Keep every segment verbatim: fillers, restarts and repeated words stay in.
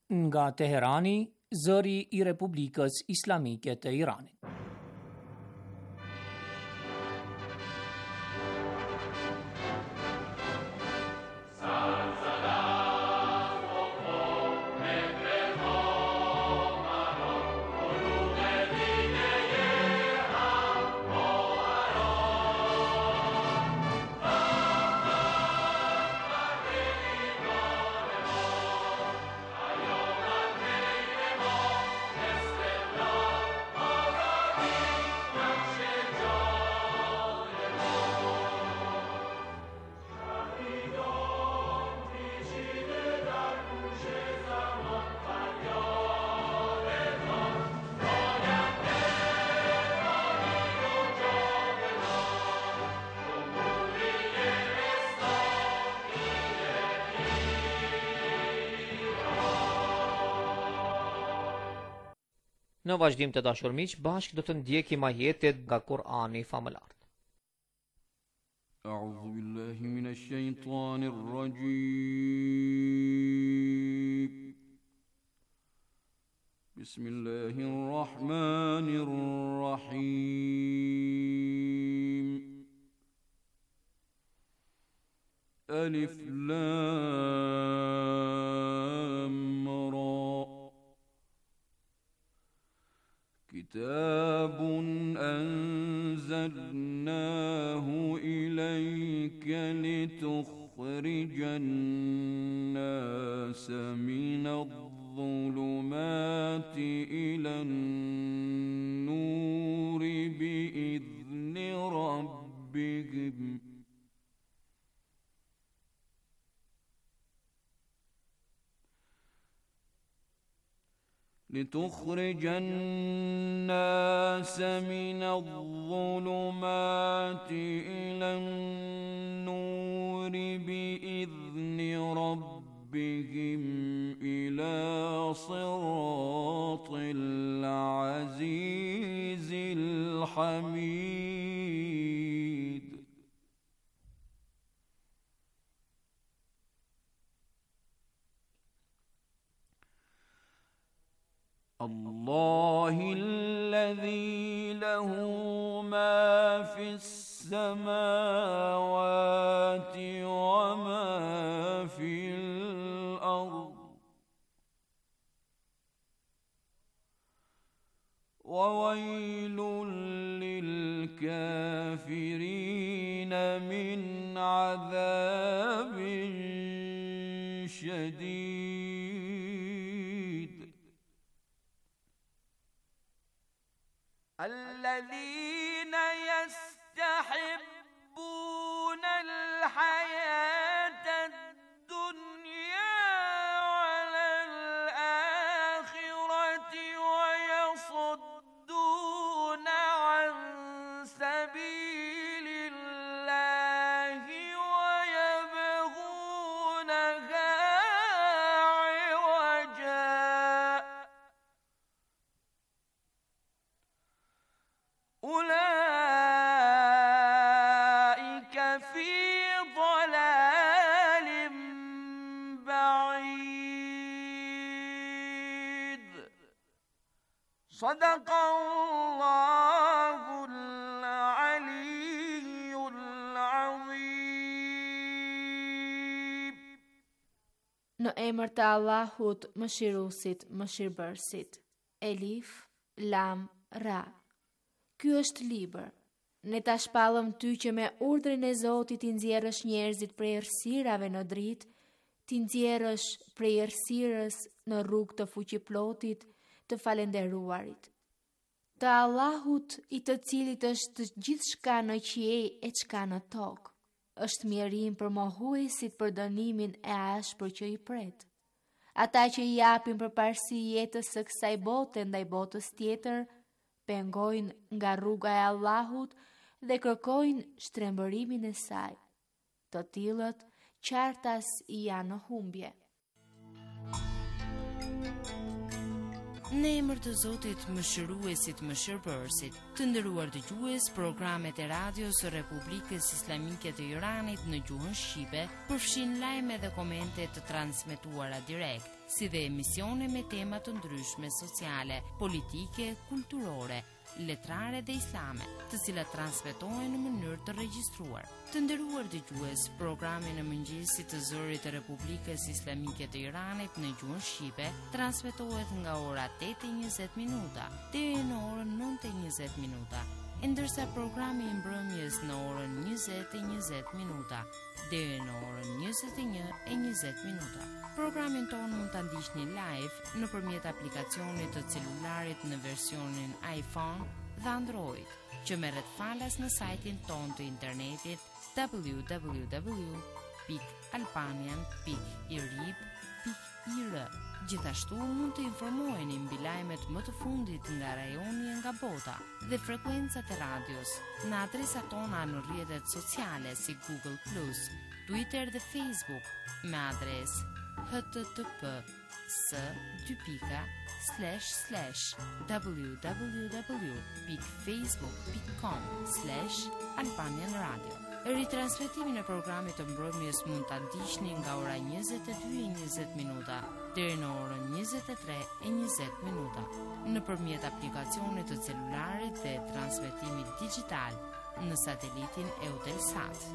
Nga Teherani, zëri I Republikës Islamike të Iranit. Në vazhdim të dashur miq, bashkë do të ndjekim ajetet nga Kur'ani famëlar. A'udhu billahi minash shaitanir rajim. Bismillahir rahmanir rahim. Alif lam ra. كتاب أنزلناه إليك لتخرج الناس من الظلمات إلى النور بإذن ربهم لتخرج الناس من الظلمات إلى النور بإذن ربهم إلى صراط العزيز الحميد. الله الذي له ما في السماوات وما في الأرض وويل للكافرين من عذاب شديد. الذين يستحبون الحياة الدنيا على الآخرة ويصدون عن سبيل الله ويبغونها عوجا أولئك في ضلال بعيد. صدق الله العلي العظيم. Në emër të Allahut, Mëshiruesit, Mëshirbërësit. Elif, Lam, Ra. Ky është libër. Ne ta shpallëm ty që me urdhrin e Zotit i nxjerrësh njerëzit prej errësirave në dritë, ti nxjerrësh prej errësirës në rrugë të fuqiplotit, të falendëruarit. Të Allahut, i të cilit është gjithçka në qiell e çka në tokë, është mjerim për mohuesit për dënimin e ashpër që i pret. Ata që i japin përparësi jetës së kësaj bote ndaj botës tjetër, pengojnë nga rruga e Allahut dhe kërkojnë shtrembërimin e saj. Të tillët qartas janë në humbje. Në emër të Zotit Mëshiruesit Mëshirbërësit, të nderuar dëgjues, programet e radios së Republikës Islamike të Iranit në gjuhën shqipe përfshin lajme dhe komente të transmetuara direkt, si dhe emisione me tema të ndryshme sociale, politike, kulturore, letrare dhe islame, të cilat transmetohen në mënyrë të regjistruar. Të nderuar dëgjues, programi në mëngjesit të zërit të Republikës Islamike të Iranit në gjuhën shqipe transmetohet nga ora tetë e njëzet minuta deri në orën nëntë e njëzet minuta, ndërsa programi i mbrëmjes në orën njëzet e njëzet minuta deri në orën njëzet e një e njëzet minuta. Programin tonë mund ta ndiqni live nëpërmjet aplikacionit të celularit në versionin iPhone dhe Android, që merret falas në sajtin tonë të internetit w w w pikë albanian pikë irib pikë i r. Gjithashtu mund të informoheni mbi lajmet më të fundit nga rajoni e nga bota dhe frekuencat e radios në adresat tona në rrjetet sociale si Google plus, Twitter dhe Facebook me adresë h t t p s dy pika slash slash w w w pikë facebook pikë com slash albanian radio. Ritransmetimin e programit të mbrëmjes mund ta ndiqni nga ora njëzet e dy e njëzet minuta deri në orën njëzet e tre e njëzet minuta nëpërmjet aplikacionit të celularit dhe transmetimit digjital në satelitin Eutelsat.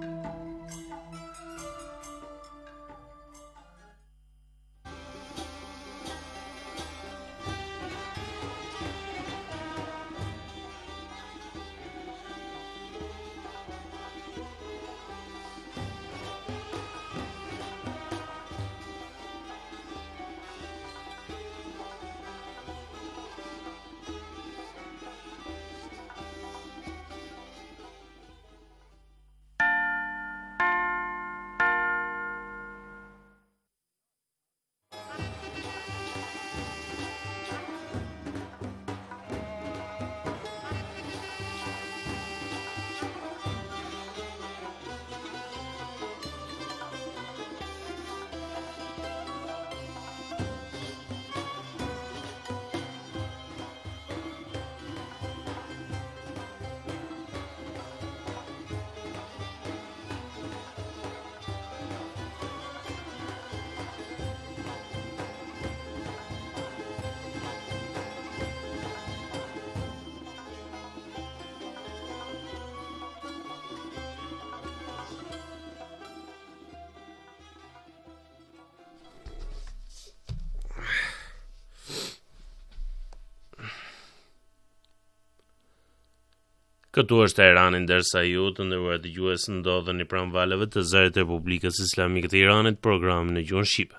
Këtu është Teherani, ndërsa ju të nderuar dëgjues ndodheni pranë valeve të zërit të Republikës Islamike të Iranit, programin në gjuhën shqipe.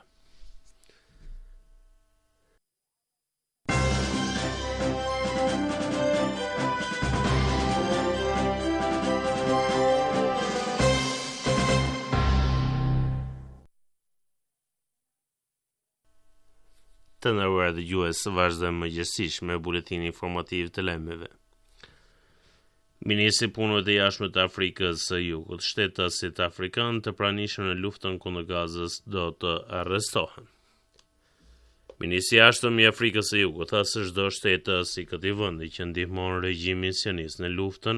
Të nderuar dëgjues, vazhdojmë mëngjesisht me buletinin informativ të lajmeve. Ministri i Punëve të Jashtme të Afrikës së Jugut, shtetasit afrikanë të pranishëm në luftën kundër Gazës do të arrestohen. Ministri i Jashtëm i Afrikës së Jugut tha se çdo shtetas i këtij vendi që ndihmon regjimin sionist në luftën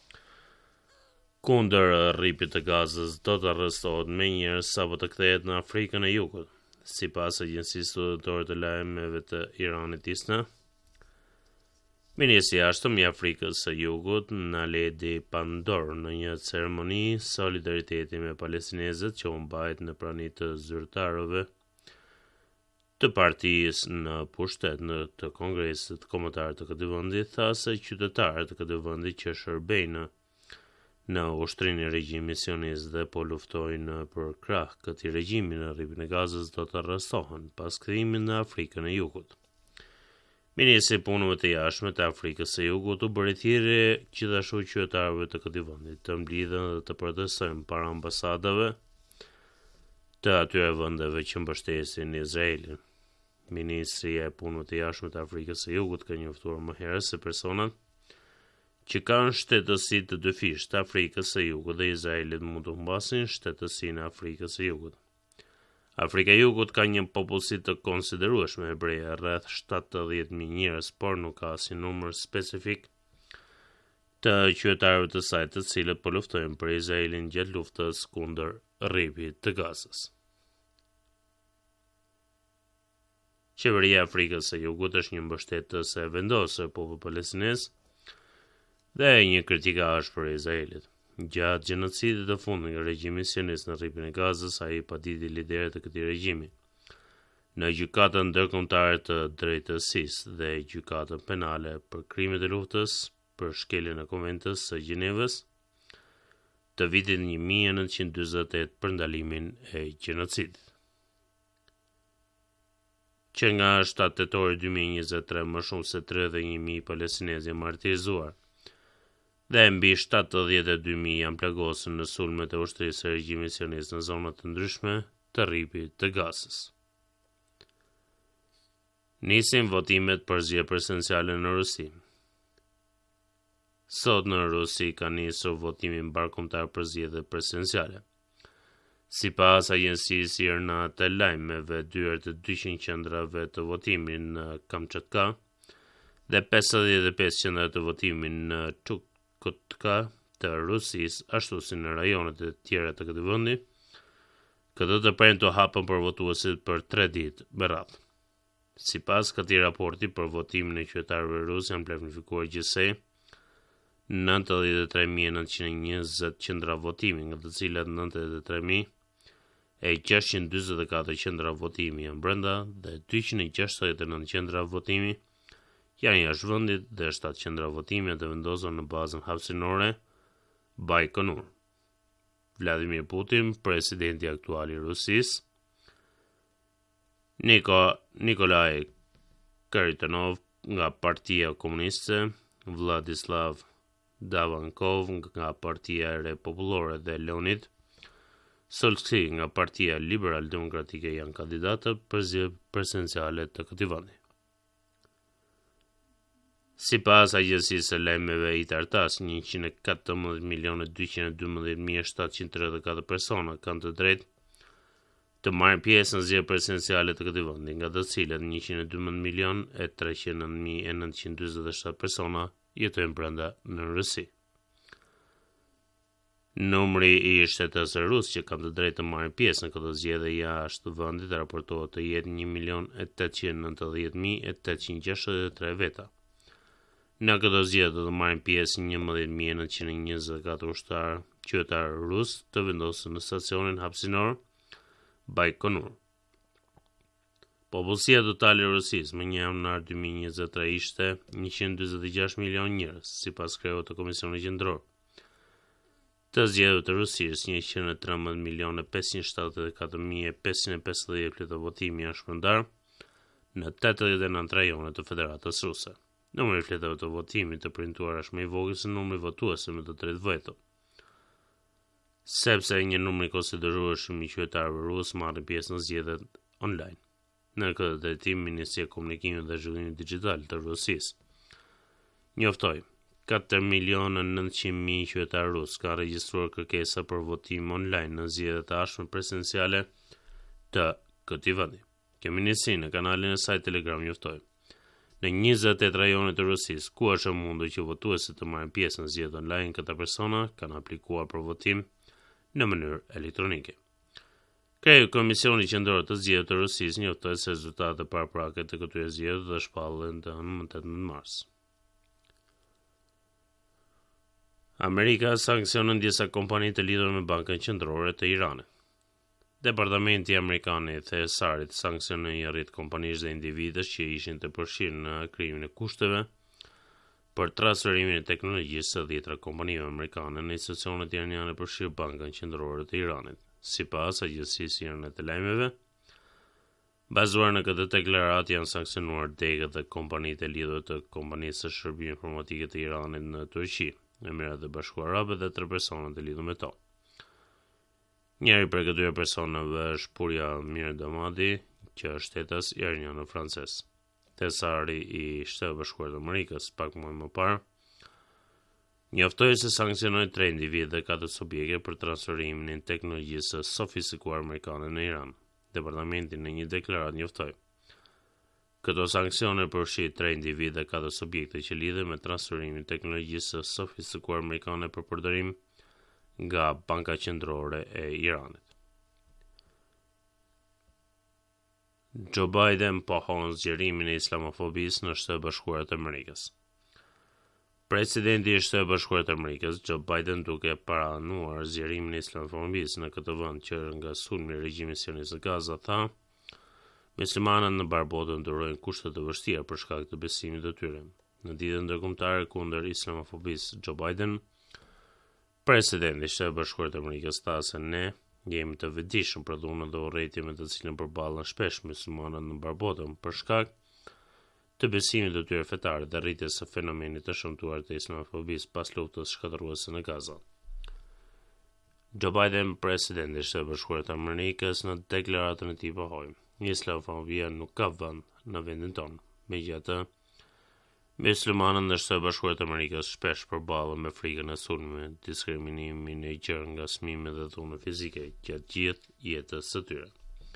kundër rripit të Gazës do të arrestohet menjëherë sapo të kthehet në Afrikën e Jugut, sipas agjencisë studiatore të lajmeve të Iranit I S N A. Ministri i Jashtëm i Afrikës së Jugut, Naledi Pandor, në një ceremoni solidariteti me palestinezët që u mbajt në prani të zyrtarëve të partisë në pushtet në të kongresit kombëtar të këtij vendi, tha se qytetarët të këtij vendi që shërbejnë në ushtrinë e regjimit sionist dhe po luftojnë për krah këtij regjimi në rripin e Gazës do të arrestohen pas kthimit në Afrikën e Jugut. Ministri i Punëve të Jashtme të Afrikës së Jugut u bëri thirrje gjithashtu qytetarëve të këtij vendi të mblidhen dhe të protestojnë para ambasadave të atyre vendeve që mbështesin Izraelin. Ministri i Punëve të Jashtme të Afrikës së Jugut ka njoftuar më herët se personat që kanë shtetësi të dyfisht të Afrikës së Jugut dhe Izraelit mund të humbasin shtetësinë e Afrikës së Jugut. Afrika e Jugut ka një popullsi të konsiderueshme hebreja, rreth shtatëdhjetë mijë njerëz, por nuk ka asnjë numër specifik të qytetarëve të saj të cilët po luftojnë për Izraelin gjatë luftës kundër rripit të Gazës. Qeveria e Afrikës së Jugut është një mbështetës e vendosur popullit palestinez dhe një kritik e ashpër e Izraelit. Gjatë gjenocidit të fundit nga regjimi sionist në rripin e Gazës, ai paditi liderët e këtij regjimi. Në gjykatën ndërkombëtare të drejtësisë dhe gjykatën penale për krimet e luftës për shkeljen e Konventës së Gjenevës të vitit një mijë e nëntëqind e dyzet e tetë për ndalimin e gjenocidit. Që nga shtatë tetori dy mijë e njëzet e tre më shumë se tridhjetë e një mijë palestinezë janë martirizuar dhe mbi shtatëdhjetë e dy mijë janë plagosur në sulmet e ushtrisë së regjimit sionist në zona të ndryshme të rripit të Gazës. Nisin votimet për zgjedhje presidenciale në Rusi. Sot në Rusi ka nisur votimi mbarkombëtar për zgjedhje presidenciale. Sipas agjencisë IRNA të lajmeve, dyert të dyqind qendrave të votimit në Kamchatka dhe pesëdhjetë e pesë qendra të votimit në Chukotka të Rusisë, ashtu si në rajonet e tjera të këtij vendi, këtë të premtë të hapën për votuesit për tre ditë me radhë. Sipas këtij raporti, për votimin e qytetarëve rusë janë planifikuar gjithsej nëntëdhjetë e tre mijë e nëntëqind e njëzet qendra votimi, nga të cilat nëntëdhjetë e tre mijë e gjashtëqind e dyzet e katër qendra votimi janë brenda dhe dyqind e gjashtëdhjetë e nëntë qendra votimi janë jashtë vendit dhe shtatë qendra votimi janë të vendosur në bazën hapësinore Baikonur. Vladimir Putin, presidenti aktual i Rusisë, Niko, Nikolaj Karitonov nga Partia Komuniste, Vladislav Davankov nga Partia e Re Popullore dhe Leonid Solski nga Partia Liberal Demokratike janë kandidatët për zgjedhjet presidenciale të këtij vendi. Sipas agjencisë së lajmeve Itartas, njëqind e katërmbëdhjetë milionë dyqind e dymbëdhjetë mijë shtatëqind e tridhjetë e katër persona kanë të drejtë të marrin pjesë në zgjedhjet presidenciale të këtij vendi, nga të cilat njëqind e dymbëdhjetë milionë e treqind e nëntë mijë e nëntëqind e dyzet e shtatë persona jetojnë brenda në Rusi. Numri i shtetësve rusë që kanë të drejtë të marrin pjesë në këtë zgjedhje jashtë vendit raportohet të jetë një milion e tetëqind e nëntëdhjetë mijë e tetëqind e gjashtëdhjetë e tre veta. Në këtë zgjedhje do të marrin pjesë njëmbëdhjetë mijë e nëntëqind e njëzet e katër ushtarë qytetarë rusë të vendosur në stacionin hapësinor Baikonur. Popullsia totale e Rusisë më një janar dy mijë e njëzet e tre ishte njëqind e dyzet e gjashtë milion njerëz, sipas krevut të Komisionit Qendror të zgjedhjeve të Rusisë. njëqind e trembëdhjetë milionë e pesëqind e shtatëdhjetë e katër mijë e pesëqind e pesëdhjetë pletë të votimi janë shpërndar në tetëdhjetë e nëntë rajone të Federatës Ruse. Numri i fletave të votimit të premtuar është më i vogël se numri i votuesve me të drejtë veto, sepse një numër i konsiderueshëm i qytetarëve rusë marrin pjesë në zgjedhjet online. Në këtë drejtim, Ministria e Komunikimit dhe Zhvillimit Digjital të Rusisë njoftoi katër milionë e nëntëqind mijë qytetarë rusë kanë regjistruar kërkesa për votim online në zgjedhjet e ardhshme presidenciale të këtij vendi. Kjo ministri në kanalin e saj Telegram njoftoi në njëzet e tetë rajone të Rusisë ku është e mundur që votuesit të marrin pjesë në zgjedhjet online, këta persona kanë aplikuar për votim në mënyrë elektronike. Kreu Komisioni Qendror të Zgjedhjeve të Rusisë njoftoi se rezultatet e paraprake të këtyre zgjedhjeve do shpallen në nëntëmbëdhjetë mars. Amerika sanksionon disa kompani të lidhura me Bankën Qendrore të Iranit. Departamenti Amerikan i Thesarit sanksionoi një rrjet kompanish dhe individësh që ishin të përfshirë në krijimin e kushteve për transferimin e teknologjisë së dhjetra kompanive amerikane në institucionet iraniane përfshirë Bankën Qendrore të Iranit. Sipas agjencisë irane të lajmeve, bazuar në këtë deklaratë janë sanksionuar degët dhe kompanitë e lidhura të kompanisë së shërbimeve informatike të Iranit në Turqi, Emirat e Bashkuara Arabe dhe tre persona të lidhur me to. Njëri prej këtyre personave është Puria Mirdamadi, që është shtetas iranian francez. Thesari i Shtetit Bashkuar të Amerikës pak më më parë njoftoi se sanksionoi tre individë dhe katër subjekte për transferimin e teknologjisë së sofistikuar amerikane në Iran. Departamenti në një deklaratë njoftoi. Këto sanksione përfshin tre individ dhe katër subjekte që lidhen me transferimin e teknologjisë së sofistikuar amerikane për përdorim nga Banka Qendrore e Iranit. Joe Biden pohon zgjerimin e islamofobisë në Shtetet Bashkuara të Amerikës. Presidenti i Shtetit Bashkuar të Amerikës, Joe Biden, duke pranuar zgjerimin e islamofobisë në këtë vend që nga sulmi i regjimit sionist në Gaza, tha: "Muslimanët në barbotën ndrojnë kushte të vështira për shkak të besimit të tyre." Në ditën ndërkombëtare kundër islamofobisë, Joe Biden, presidenti i Shtetit Bashkuar të Amerikës, tha se ne jemi të vetëdijshëm për dhunën dhe urrëtitjen me të cilën përballen shpesh muslimanët në barbotën për shkak të besimit të tyre fetar dhe rritjes së fenomenit të shëmtuar të islamofobisë pas luftës shkatërruese në Gaza. Joe Biden, presidenti i Shtetit Bashkuar të Amerikës, në deklaratën e tij pohoi: "Islamofobia nuk ka vend në vendin tonë." Megjithatë, muslimanët në Shtetet Bashkuara të Amerikës shpesh përballen me frikën e sulmeve, diskriminimin e gjerë nga smimi dhe dhunë fizike gjatë gjithë jetës së tyre.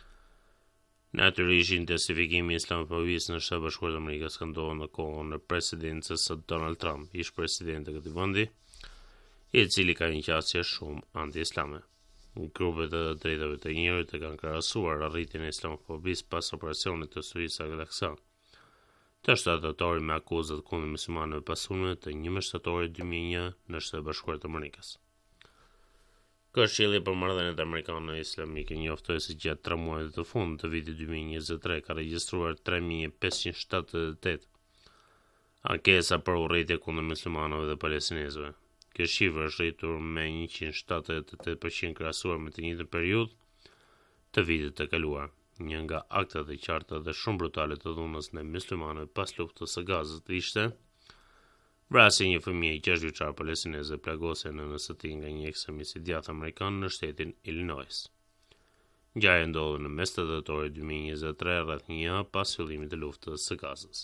Natyrisht, intensifikimi i islamofobisë në Shtetet Bashkuara të Amerikës ka ndodhur në kohën e presidencës së Donald Trump, ish president i këtij vendi, i cili ka një qasje shumë anti-islame. Grupet e drejtave të njerëzit e kanë krahasuar arritjen e islamofobisë pas operacionit të Syrisë Al-Aqsa të shtatorit me akuzat kundër muslimanëve pas sulmit të njëmbël shtatorit dy mijë e një në Shtetet Bashkuara të Amerikës. Këshilli për Marrëdhëniet Amerikane Islamike njoftoi se gjatë tre muajve të fundit të vitit dy mijë e njëzet e tre ka regjistruar tre mijë e pesëqind shtatëdhjetë e tetë ankesa për urrëtitje kundër muslimanëve dhe palestinezëve. Kjo shifër është rritur me njëqind shtatëdhjetë e tetë përqind krahasuar me të njëjtën periudhë të vitit të kaluar. Një nga aktet e qarta dhe shumë brutale të dhunës ndaj muslimanëve pas luftës së Gazës ishte vrasja e një fëmijë gjashtë vjeçar palestineze e plagosur në nënës së tij nga një ekstremist i djathtë amerikan në shtetin Illinois. Ngjarja ndodhi në mes të dhjetorit dy mijë e njëzet e tre, rreth një javë pas fillimit të luftës së Gazës.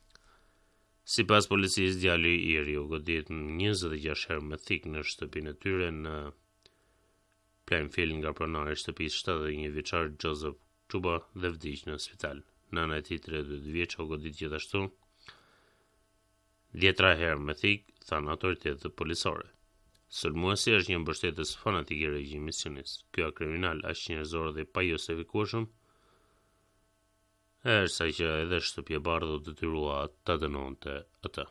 Sipas policisë, djali i ri u godit njëzet e gjashtë herë me thik në shtëpinë e tyre në Plainfield nga pronari i shtëpisë shtatëdhjetë e një vjeçar Joseph Chuba dhe vdiq në spital. Nëna e tij tridhjetë e dy vjeç u godit gjithashtu dhjetra herë me thik, thanë autoritetet policore. Sulmuesi është një mbështetës fanatik i regjimit sionist. Ky kriminal aq njerëzor dhe pa justifikueshëm është që edhe shtëpia e bardhë detyrua ta dënonte atë.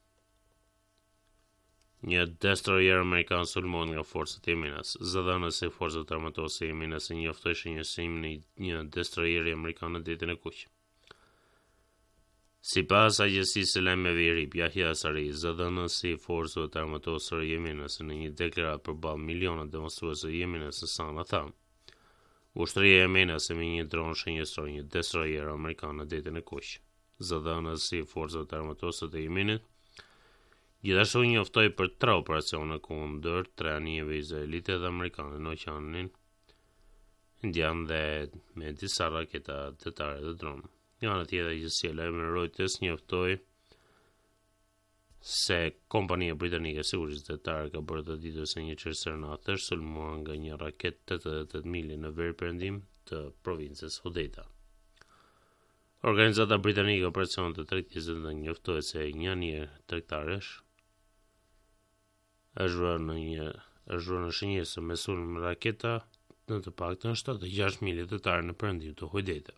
Një destroyer amerikan sulmohet nga forcat jemenas. Zëdhënës e forcat armatose jemenas e njoftoi shënjësimin e një destroyeri amerikan në detin e Kuq. Sipas agjencisë së lajmeve IRIB, Yahya Sari, zëdhënës i forcave armatose jemenase në një deklaratë përballë milionat demonstruesve jemenas në Sana tha: "Ushtria jemenase me një dron shënjësor një destroyer amerikan në detin e Kuq." Zëdhënës i forcave armatose të Jemenit gjithashtu njoftoi për tre operacione kundër tre anijeve izraelite dhe amerikane në Oqeanin Indian dhe me disa raketa detare dhe dronë. Nga ana tjetër, agjencia e lajmeve Reuters njoftoi se kompania britanike e sigurisë detare ka bërë të ditur se një qerësor natë është sulmuar nga një raketë tetëdhjetë e tetë mili në veriperëndim të provincës Hodeidah. Organizata britanike e operacionit të tregtisë njoftoi se një anije tregtaresh është vënë në një është vënë në shënjesë me sulm raketa në të paktën shtatëdhjetë e gjashtë mili detare në perëndim të Hodeidah.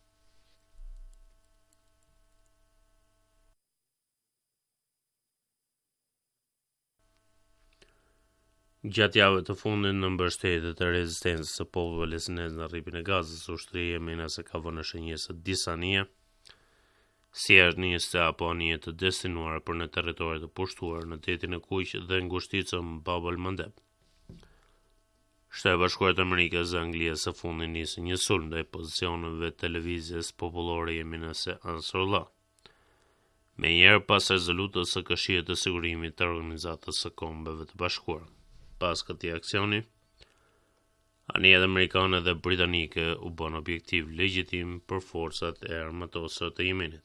Gjatë javëve të fundit në mbështetje të rezistencës së popullit palestinez në rripin e Gazës, ushtria jemenase ka vënë në shënjesë disa anije, si është njëste apo anije të destinuara për në territoret të pushtuar në detin e Kuq dhe ngushticën Bab el-Mandeb. Shtetet Bashkuara të Amerikës dhe Anglia së fundi nisën një sulm ndaj pozicioneve televizjes popullore jemenase Ansarullah. Me njerë pas rezolutës së Këshillit të Sigurimit të Organizatës së Kombeve të Bashkuara. Pas këtij aksioni, anijet amerikane dhe britanike u bën objektiv legjitim për forcat e armatose të Jemenit.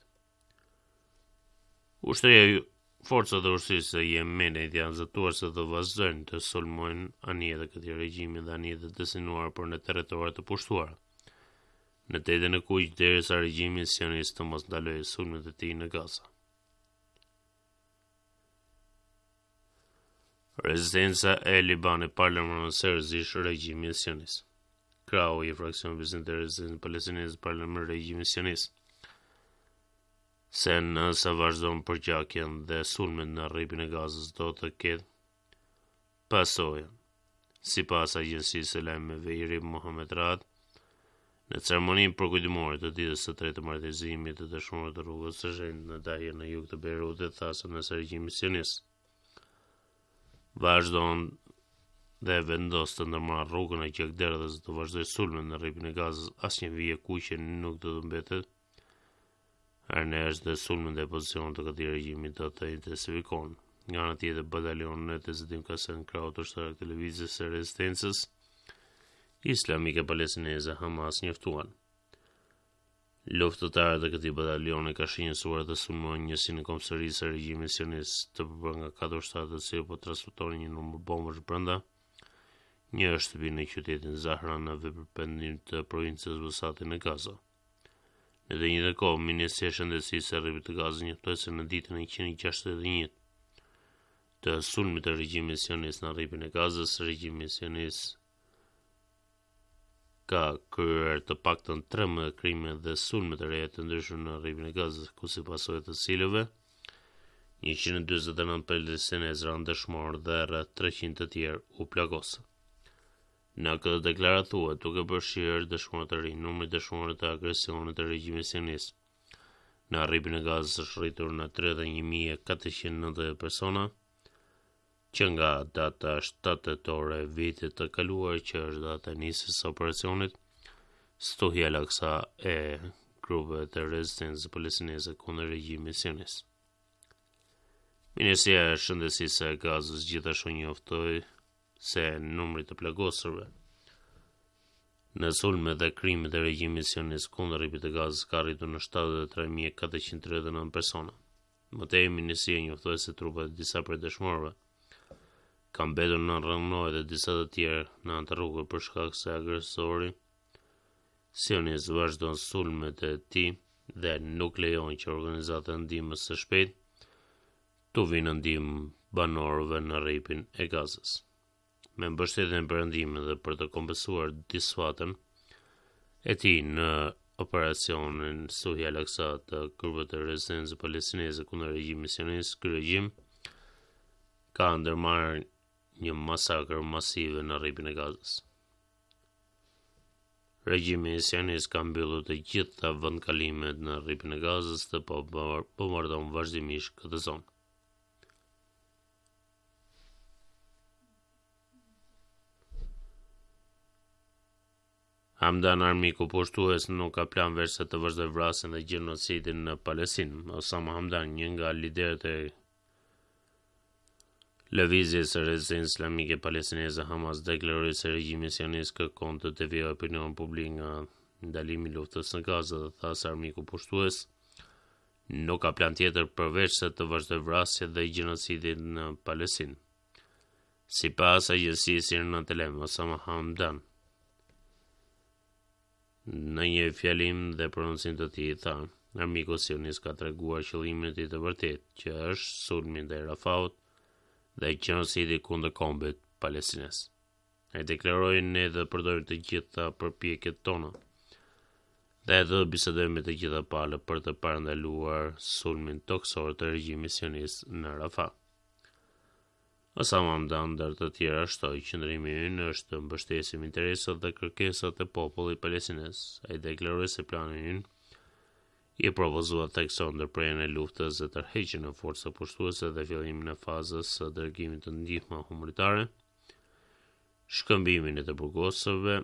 Ushtria forcat e ushtrisë e Jemenit janë zëtuar se të vazhdojnë të sulmojnë anijet e këtij regjimi dhe anijet e destinuara për në territoret të pushtuara, në tetën e kuq derisa regjimi sionist të mos ndalojë sulmet e tij në Gaza. Rezistenca e Libanit parlamenton seriozisht regjimin sionist. Krau i fraksionit prezident të rezistencës palestineze parlamenton regjimin sionist. Se nëse vazhdon përgjakjen dhe sulmet në rripin e Gazës do të ketë pasojë. Sipas agjencisë së lajmeve Irib Mohamed Rad, në ceremoninë përkujtimore të ditës së tretë të martësimit të dëshmorëve të rrugës së shenjtë në Dahia në jug të Beirutit, tha se nëse regjimi sionist vazhdon dhe vendos të ndërmarrë rrugën e gjakderdhës të vazhdojë sulmet në rripin e Gazës, asnjë vije kuqe nuk do të mbetet. Arnesh dhe sulmet e pozicionit të këtij regjimi do të intensifikohen. Nga ana tjetër, batalionet e Zedim Kasen, krau të ushtarak të lëvizjes së rezistencës islamike palestineze Hamas njoftuan. Luftëtarët e këtij batalioni ka shënjesuar të sulmojnë njësinë e kombësërisë së regjimit sionist të përbërë nga katër ushtarë të cilët po transportonin një numër bombësh brenda një shtëpi në qytetin Zahra në vepërpendim të provincës Vusati në Gaza. Në të njëjtën kohë, Ministria e Shëndetësisë së rripit të Gazës njoftoi se në ditën e njëqind e gjashtëdhjetë e një të sulmit të regjimit sionist në rripin e Gazës, regjimi sionist ka kryer të paktën tretëmbëdhjetë krime dhe sulme të reja të ndryshme në rripin e Gazës, ku si pasojë të cilëve njëqind e dyzet e nëntë palestinezë ranë dëshmorë dhe rreth treqind të tjerë u plagosën. Në këtë deklaratë thuhet duke përfshirë dëshmorë të rinj, numri dëshmorë të agresionit të regjimit sionist në rripin e Gazës është rritur në tridhjetë e një mijë e katërqind e nëntëdhjetë persona, që nga data shtatë tetore e vitit të kaluar, që është data e nisjes së operacionit Stuhia Al-Aqsa e grupeve të rezistencës palestineze kundër regjimit sionist. Ministria e Shëndetësisë e Gazës gjithashtu njoftoi se numri të plagosurve në sulme dhe krimet e regjimit sionist kundër rripit të Gazës ka arritur në shtatëdhjetë e tre mijë e katërqind e tridhjetë e nëntë persona. Mëtej, ministria njoftoi se trupat e disa prej dëshmorëve kanë mbetur në rrënjë dhe disa të tjerë në anë të rrugëve për shkak se agresori sionist vazhdon sulmet e tij dhe nuk lejon që organizata e ndihmës së shpejtë të vinë në ndihmë banorëve në rripin e Gazës. Me mbështetjen e Perëndimit dhe për të kompensuar disfatën e tij në operacionin Stuhia Al-Aqsa të grupeve të rezistencës palestineze kundër regjimit sionist, ky regjim ka ndërmarrë një masakër masive në rripin e Gazës. Regjimi sionist ka mbyllur të gjitha vendkalimet në rripin e Gazës dhe po bombardon vazhdimisht këtë zonë. Hamdan, armiku pushtues, nuk ka plan verse të vazhdojë vrasjen dhe gjenocidin në Palestinë. Osama Hamdan, një nga liderët e lëvizjes së rezistencës islamike palestineze Hamas, deklaroi se regjimi sionist kërkon të devijojë opinionin publik nga ndalimi i luftës në Gazë dhe tha se armiku pushtues nuk ka plan tjetër përveç se të vazhdojë vrasjen dhe gjenocidin në Palestinë. Sipas agjencisë në Telem, Osama Hamdan në një fjalim dhe prononcim të tij tha, armiku sionist ka treguar qëllimin e tij të vërtetë, që është sulmi ndaj Rafaut dhe gjenocidi kundër kombit palestinez. Ai deklaroi ne dhe përdorim të gjitha përpjekjet tona dhe do të bisedojmë me të gjitha palët për të parandaluar sulmin toksor të regjimit sionist në Rafah. Osama Hamdan, ndër të tjera, shtoi qëndrimi ynë është mbështesim interesat dhe kërkesat e popullit palestinez. Ai deklaroi se plani ynë i propozuar thekson ndërprerjen e luftës dhe tërheqjen e forcave pushtuese dhe fillimin e fazës së dërgimit të ndihmë humanitare, shkëmbimin e të burgosëve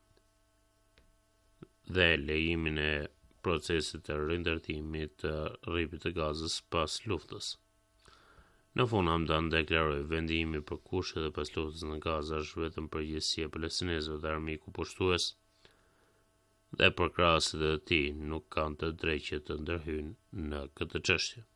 dhe lejimin e procesit të rindërtimit të rripit të Gazës pas luftës. Në fund, Hamdan deklaroi vendimi për kushte dhe pas luftës në Gazë është vetëm përgjegjësia e palestinezëve dhe armiku pushtues dhe përkrahësit e tij nuk kanë të drejtë që të ndërhyjnë në këtë çështje.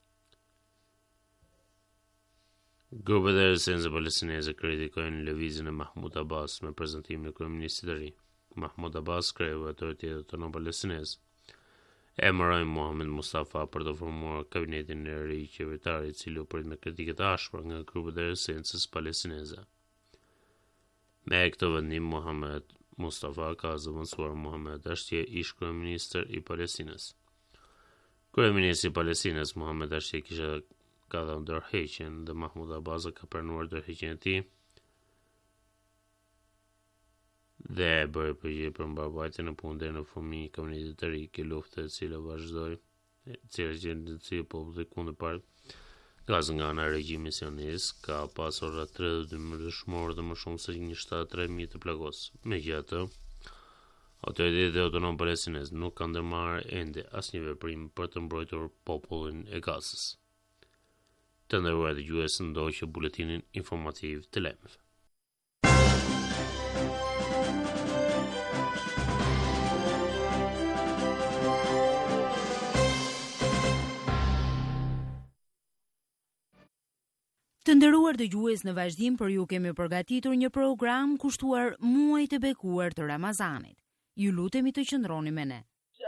Grupet e rezistencës palestineze kritikojnë lëvizjen e Mahmud Abbas me prezantimin e kryeministit të ri. Mahmoud Abbas, kreu e autoritetet autonom palestinez, emërojnë Mohamed Mustafa për të formuar kabinetin e ri qeveritari, i cili u prit me kritike të ashpra nga grupet e rezistencës palestineze. Me këtë vendim, Mohamed Mustafa ka zëvendësuar Mohamed Ashtje, ish kryeministër i Palestinës. Kryeministri i Palestinës Mohamed Ashtje kishte ka dhënë ndërheqjen dhe Mahmoud Abbas ka pranuar ndërheqjen e tij dhe e bëri përgjigje për mbarvajtjen e punës deri në formimin e komunitetit të ri, që luftë e cila vazhdoi, e cila gjendë të cilë populli kundërpart gaz nga ana e regjimit sionist ka pasur rreth tridhjetë e dy dëshmorë dhe më shumë se një shtatë e tre mijë të plagosur. Megjithatë, autoritetet autonom palestinez nuk kanë ndërmarrë ende asnjë veprim për të mbrojtur popullin e Gazës. Të nderuar dëgjues, ndoqë buletinin informativ të lajmeve. Të nderuar dëgjues, në vazhdim për ju kemi përgatitur një program kushtuar muajit të bekuar të Ramazanit. Ju lutemi të qëndroni me ne.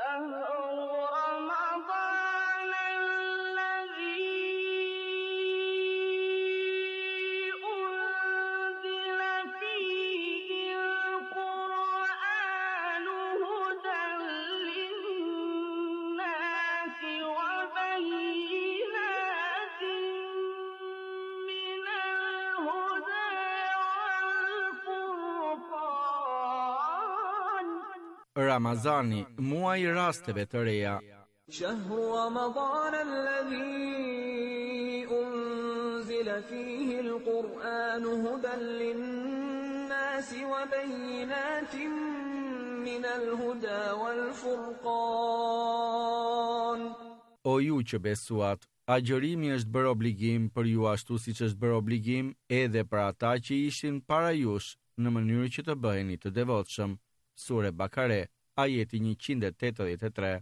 Ramazani, muaj i rasteve të reja. شهر رمضان الذي أنزل فيه القرآن هدى للناس وبينات من الهدى والفرقان. O ju që besuat, agjërimi është bërë obligim për ju ashtu siç është bërë obligim edhe për ata që ishin para jush, në mënyrë që të bëheni të devotshëm. Sure Bakare, ajeti njëqind e tetëdhjetë e tre.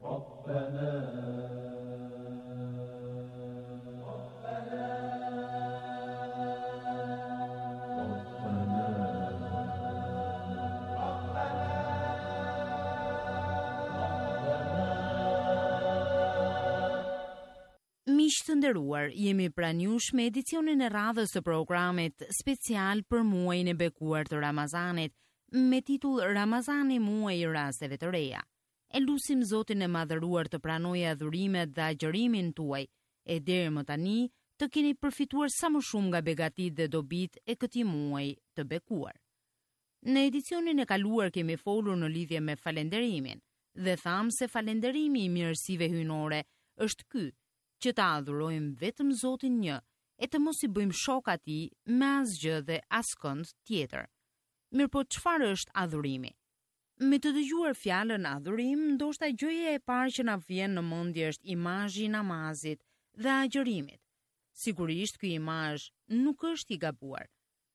Miq të nderuar, jemi pranë jush me edicionin e radhës të programit special për muajin e bekuar të Ramazanit, me titull Ramazani, muaji i rasteve të reja. E lutim Zotin e madhëruar të pranojë adhurimet dhe agjërimin tuaj, e deri më tani të keni përfituar sa më shumë nga begatitë dhe dobitë e këtij muaji të bekuar. Në edicionin e kaluar kemi folur në lidhje me falenderimin dhe thamë se falenderimi i mirësive hyjnore është ky, që ta adhurojmë vetëm Zotin një e të mos i bëjmë shok atij me asgjë dhe askënd tjetër. Mirë, po çfarë është adhurimi? Me të dëgjuar fjalën adhurim, ndoshta gjëja e parë që na vjen në mendje është imazhi i namazit dhe agjërimit. Sigurisht ky imazh nuk është i gabuar.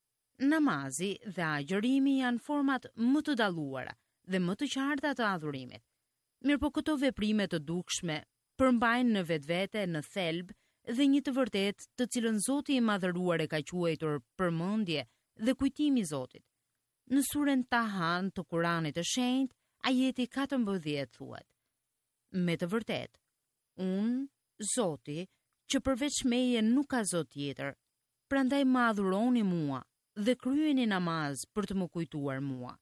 Namazi dhe agjërimi janë format më të dalluara dhe më të qarta të adhurimit. Mirë, po këto veprime të dukshme përmbajnë në vetvete, në thelb dhe një të vërtet të cilën Zoti i madhëruar e ka quajtur përmendje dhe kujtimi i Zotit. Në suren Tahan të Kuranit të Shenjtë, ajeti katërmbëdhjetë thuhet: Me të vërtet, unë, Zoti, që përveç meje nuk ka Zot tjetër, prandaj më adhuroni mua dhe kryeni namaz për të më kujtuar mua.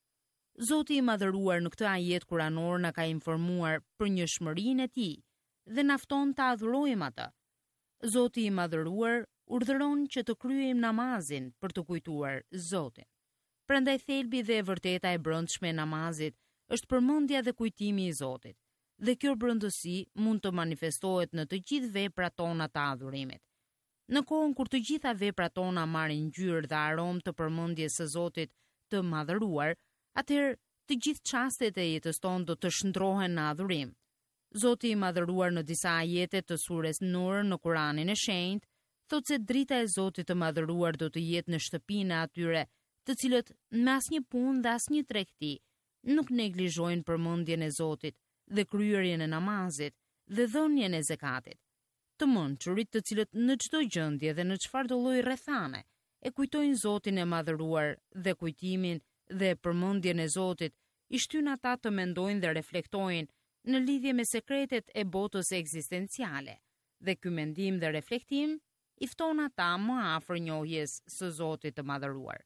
Zoti i madhëruar në këtë ajet kuranor na ka informuar për njohshmërinë e tij dhe na fton të adhurojmë atë. Zoti i madhëruar urdhëron që të kryejmë namazin për të kujtuar Zotin. Prandaj thelbi dhe e vërteta e brendshme e namazit është përmendja dhe kujtimi i Zotit. Dhe kjo brendësi mund të manifestohet në të gjithë veprat tona të adhurimit. Në kohën kur të gjitha veprat tona marrin ngjyrë dhe aromë të përmendjes së Zotit të madhëruar, atëherë të gjithë çastet e jetës tonë do të shndrohen në adhurim. Zoti i madhëruar në disa ajete të sures Nur në Kuranin e Shenjtë thotë se drita e Zotit të madhëruar do të jetë në shtëpinë e atyre të cilët me asnjë punë dhe asnjë tregti nuk neglizhojnë përmendjen e Zotit dhe kryerjen e namazit dhe dhënien e zekatit. Të mençurit të cilët në çdo gjendje dhe në çfarëdo lloj rrethane e kujtojnë Zotin e madhëruar dhe kujtimin dhe përmendjen e Zotit i shtyn ata të mendojnë dhe reflektojnë në lidhje me sekretet e botës ekzistenciale, dhe ky mendim dhe reflektim i fton ata më afër njohjes së Zotit të Madhëruar.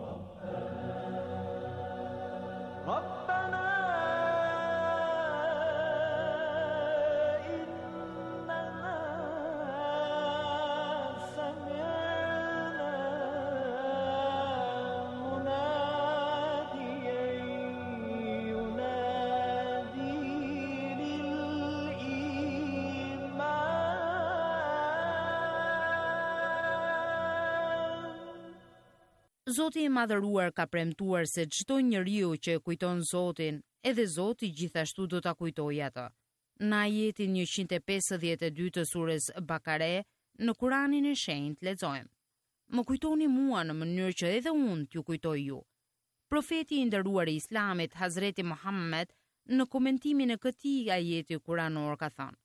Zoti i Madhëruar ka premtuar se çdo njeriu që e kujton Zotin, edhe Zoti gjithashtu do ta kujtojë atë. Në ajetin njëqind e pesëdhjetë e dy të surës Bakare, në Kuranin e Shenjtë lexojmë: Më kujtoni mua në mënyrë që edhe unë t'ju kujtoj ju. Profeti i nderuar i Islamit, Hazreti Muhammed, në komentimin e këtij ajeti kuranor ka thënë: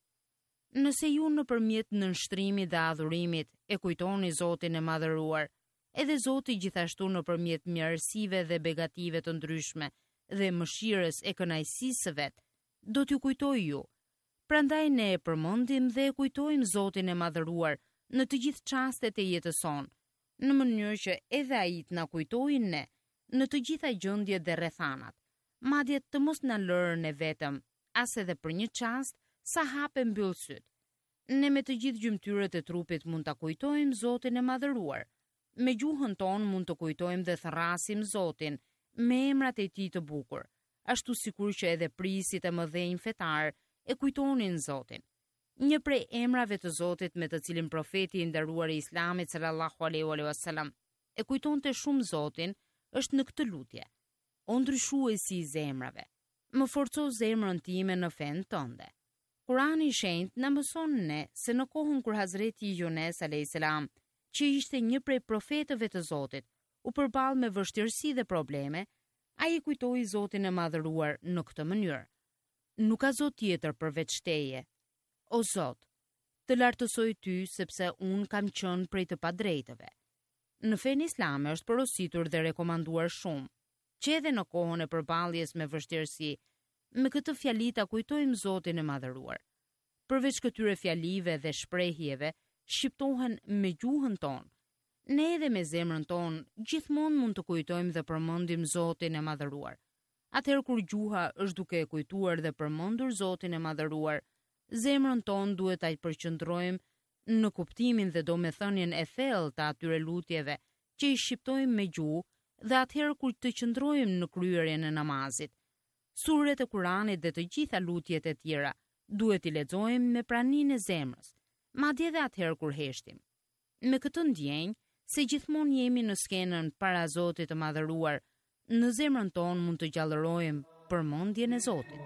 Nëse ju nëpërmjet nënshtrimit dhe adhurimit e kujtoni Zotin e Madhëruar, edhe Zoti gjithashtu nëpërmjet mirësive dhe begative të ndryshme dhe mëshirës e kënaqësisë së vet, do t'ju kujtoj ju. Prandaj ne e përmendim dhe e kujtojmë Zotin e Madhëruar në të gjithë çastet e jetës sonë, në mënyrë që edhe ai të na kujtojë ne në të gjitha gjendjet dhe rrethanat, madje të mos na lërë ne vetëm, as edhe për një çast sa hape mbyll syt. Ne me të gjithë gjymtyrët e trupit mund ta kujtojmë Zotin e Madhëruar. Me gjuhën tonë mund të kujtojmë dhe thrasim Zotin me emrat e tij të bukur, ashtu sikur që edhe prisit e mëdhenj fetar e kujtonin Zotin. Një prej emrave të Zotit me të cilin profeti i nderuar i Islamit sallallahu alaihi wasallam e kujtonte shumë Zotin është në këtë lutje: O ndryshuesi i zemrave, më forco zemrën time në fen tënde. Kurani i Shenjtë na mëson ne se në kohën kur Hazreti Yunes alayhis salam, që ishte një prej profetëve të Zotit, u përball me vështirësi dhe probleme, ai i kujtoi Zotin e Madhëruar në këtë mënyrë: Nuk ka Zot tjetër përveç teje. O Zot, të lartësoj ty sepse unë kam qenë prej të padrejtëve. Në fen islame është porositur dhe rekomanduar shumë, që edhe në kohën e përballjes me vështirësi, me këtë fjali ta kujtojmë Zotin e Madhëruar. Përveç këtyre fjalive dhe shprehjeve, shqiptohen me gjuhën tonë. Ne edhe me zemrën tonë gjithmonë mund të kujtojmë dhe përmendim Zotin e Madhëruar. Atëherë kur gjuha është duke e kujtuar dhe përmendur Zotin e Madhëruar, zemrën tonë duhet ta përqendrojmë në kuptimin dhe domethënien e thellë të atyre lutjeve që i shqiptojmë me gjuhë, dhe atëherë kur të qëndrojmë në kryerjen e namazit, suret e Kuranit dhe të gjitha lutjet e tjera duhet i lexojmë me praninë e zemrës, madje edhe atëherë kur heshtim. Me këtë ndjenjë se gjithmonë jemi në skenën para Zotit të Madhëruar, në zemrën tonë mund të gjallërojmë përmendjen e Zotit.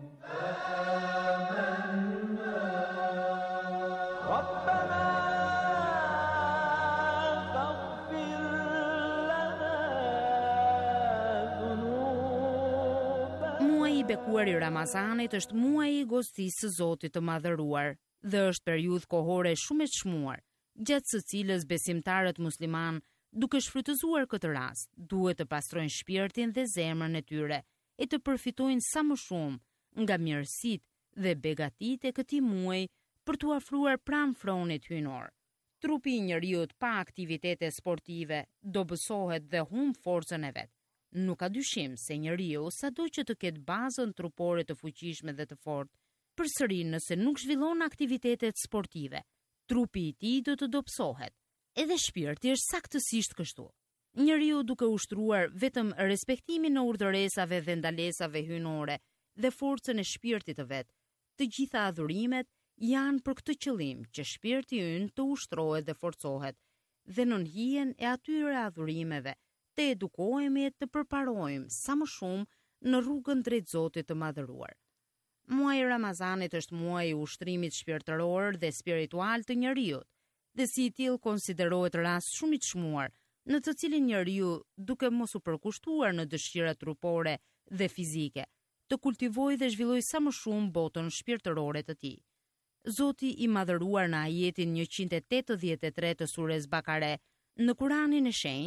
Muaji i bekuar i Ramazanit është muaji i gostisë së Zotit të Madhëruar dhe është periudhë kohore shumë e çmuar, gjatë së cilës besimtarët musliman, duke shfrytëzuar këtë rast, duhet të pastrojnë shpirtin dhe zemrën e tyre e të përfitojnë sa më shumë nga mirësitë dhe begatitë e këtij muaji për t'u afruar pranë fronit hyjnor. Trupi i njeriut pa aktivitete sportive do bësohet dhe humb forcën e vet. Nuk ka dyshim se njeriu, sado që të ketë bazën trupore të fuqishme dhe të fortë, përsëri nëse nuk zhvillon aktivitetet sportive, trupi i tij do të dobësohet. Edhe shpirti është saktësisht kështu. Njeriu duke ushtruar vetëm respektimin e urdhëresave dhe ndalesave hyjnore dhe forcën e shpirtit të vet, të gjitha adhurimet janë për këtë qëllim, që shpirti ynë të ushtrohet dhe forcohet, dhe nën hijen e atyre adhurimeve të edukohemi e të përparojmë sa më shumë në rrugën drejt Zotit të Madhëruar. Muaji i Ramazanit është muaji i ushtrimit shpirtëror dhe spiritual të njeriut, dhe si i tillë konsiderohet rast shumë i çmuar, në të cilin njeriu, duke mos u përkushtuar në dëshirat trupore dhe fizike, të kultivojë dhe zhvillojë sa më shumë botën shpirtërore të tij. Zoti i Madhëruar në ajetin njëqind e tetëdhjetë e tre të surës Bakare, në Kuranin e Shenjtë,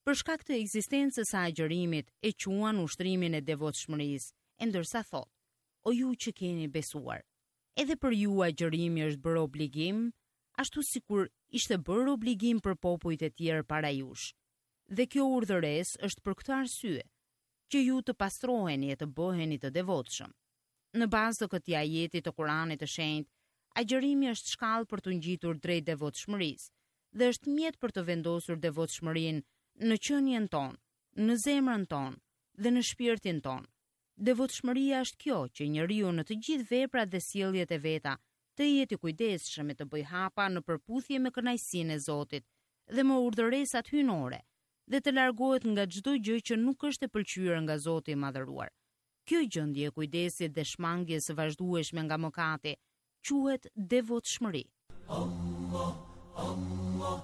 Për shkak të ekzistencës së agjërimit e quan ushtrimin e devotshmërisë, e ndërsa thot: O ju që keni besuar, edhe për ju agjërimi është bërë obligim, ashtu sikur ishte bërë obligim për popujt e tjerë para jush. Dhe kjo urdhëresë është për këtë arsye, që ju të pastroheni e të bëheni të devotshëm. Në bazë të këtij ajeti të Kuranit të Shenjtë, agjërimi është shkallë për të ngjitur drejt devotshmërisë dhe është mjet për të vendosur devotshmërinë në qenien tonë, në zemrën tonë dhe në shpirtin tonë. Devotshmëria është kjo që njeriu në të gjithë veprat dhe sjelljet e veta të jetë i kujdesshëm e të bëjë hapa në përputhje me kënaqësinë e Zotit dhe me urdhëresat hyjnore dhe të largohet nga çdo gjë që nuk është e pëlqyer nga Zoti i Madhëruar. Kjo gjendje e kujdesit dhe shmangjes së vazhdueshme nga mëkati quhet devotshmëri. Allah, Allah,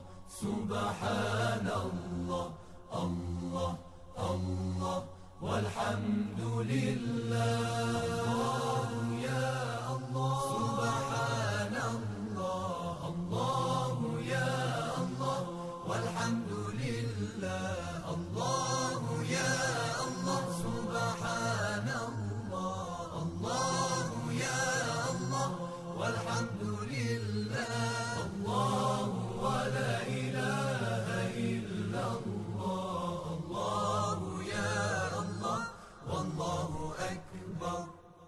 subhanallah, Allah, Allah, walhamdulillah, ya Allah, subhanallah, Allah, ya Allah, walhamdulillah, Allah, ya Allah, subhanallah, Allah, ya Allah, walhamdulillah, Allah, wa la ilaha illa Allah, Allah, ya Allah, wallahu akbar.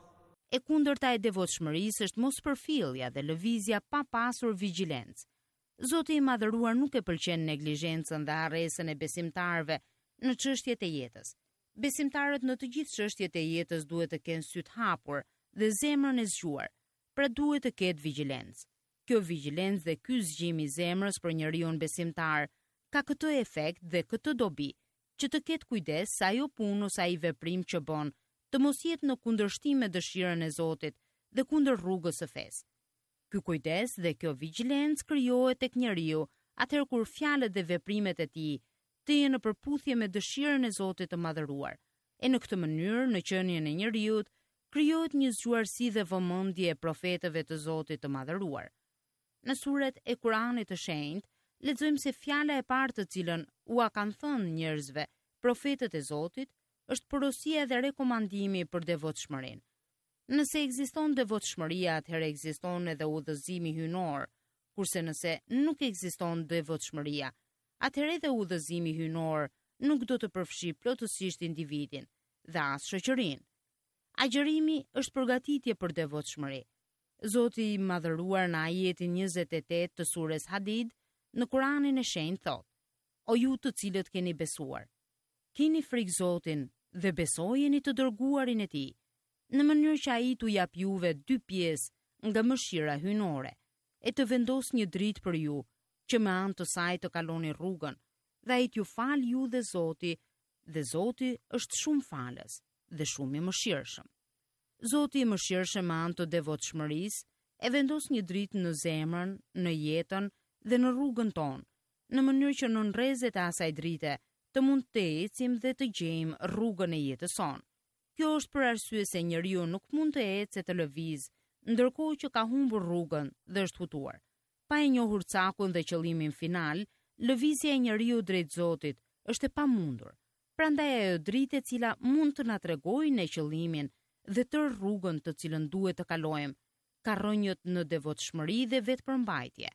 E kundërta e devotshmërisë është mospërfillja dhe lëvizja pa pasur vigjilencë. Zoti i Madhëruar nuk e pëlqen neglizhencën dhe harresën e besimtarëve në çështjet e jetës. Besimtarët në të gjithë çështjet e jetës duhet të kenë syt hapur dhe zemrën e zgjuar, pra duhet të ketë vigjilencë. Kjo vigjilencë dhe ky zgjim i zemrës për njeriu besimtar ka këtë efekt dhe këtë dobi, që të ketë kujdes sa ajo punë ose ai veprim që bën të mos jetë në kundërshtim me dëshirën e Zotit dhe kundër rrugës së fesë. Ky kujdes dhe kjo vigjilencë krijohet tek njeriu atëherë kur fjalët dhe veprimet e tij të jenë në përputhje me dëshirën e Zotit të Madhëruar. E në këtë mënyrë, në qenien e njeriut, krijohet një zgjuarsi dhe vëmendje e profetëve të Zotit të Madhëruar. Në suret e Kuranit të Shenjtë, lexojmë se fjala e parë të cilën ua kanë thënë njerëzve profetët e Zotit është porosia dhe rekomandimi për devotshmërinë. Nëse ekziston devotshmëria, atëherë ekziston edhe udhëzimi hyjnor, kurse nëse nuk ekziston devotshmëria, atëherë edhe udhëzimi hyjnor nuk do të përfshijë plotësisht individin dhe as shoqërinë. Agjërimi është përgatitje për devotshmëri. Zoti i Madhëruar në ajetin njëzet e tetë të sures Hadid në Kuranin e Shenjtë thotë: O ju të cilët keni besuar, keni frikë Zotin dhe besojeni të dërguarin e tij, në mënyrë që ai t'u jap juve dy pjesë nga mëshira hyjnore, e të vendos një dritë për ju, që me anë të saj të kaloni rrugën, dhe ai t'ju fal ju dhe Zoti, dhe Zoti është shumë falës dhe shumë i mëshirshëm. Zoti i mëshirshëm me anë të devotshmërisë e vendos një dritë në zemrën, në jetën dhe në rrugën tonë, në mënyrë që në rrezet e asaj drite të mund të ecim dhe të gjejmë rrugën e jetës sonë. Kjo është për arsye se njeriu nuk mund të ecë e të lëvizë, ndërkohë që ka humbur rrugën dhe është hutuar. Pa e njohur cakun dhe qëllimin final, lëvizja e njeriu drejt Zotit është e pamundur. Prandaj ajo dritë e cila mund të na tregojë në qëllimin dhe të rrugën të cilën duhet të kalojmë, ka rrënjët në devotshmëri dhe vetëpërmbajtje.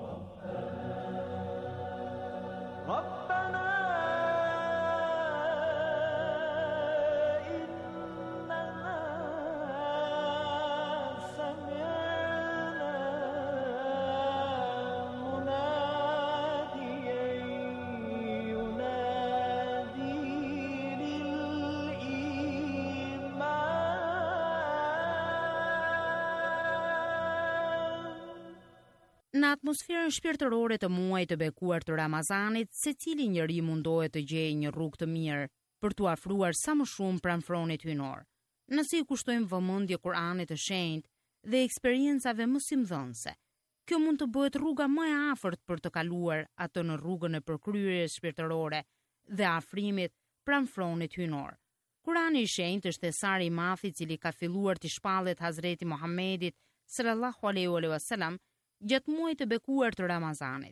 Në atmosferën shpirtërore të muajit të bekuar të Ramazanit, secili njeri mundohet të gjejë një rrugë të mirë për t'u afruar sa më shumë pranë fronit hyjnor. Nëse i kushtojmë vëmendje Kuranit të Shenjtë dhe eksperiencave mësimdhënëse, kjo mund të bëhet rruga më e afërt për të kaluar atë në rrugën e përkryrjes shpirtërore dhe afrimit pranë fronit hyjnor. Kurani i Shenjtë është thesari i madh i cili ka filluar të shpallet Hazreti Muhamedit sallallahu alaihi wasallam gjatë muajit të bekuar të Ramazanit.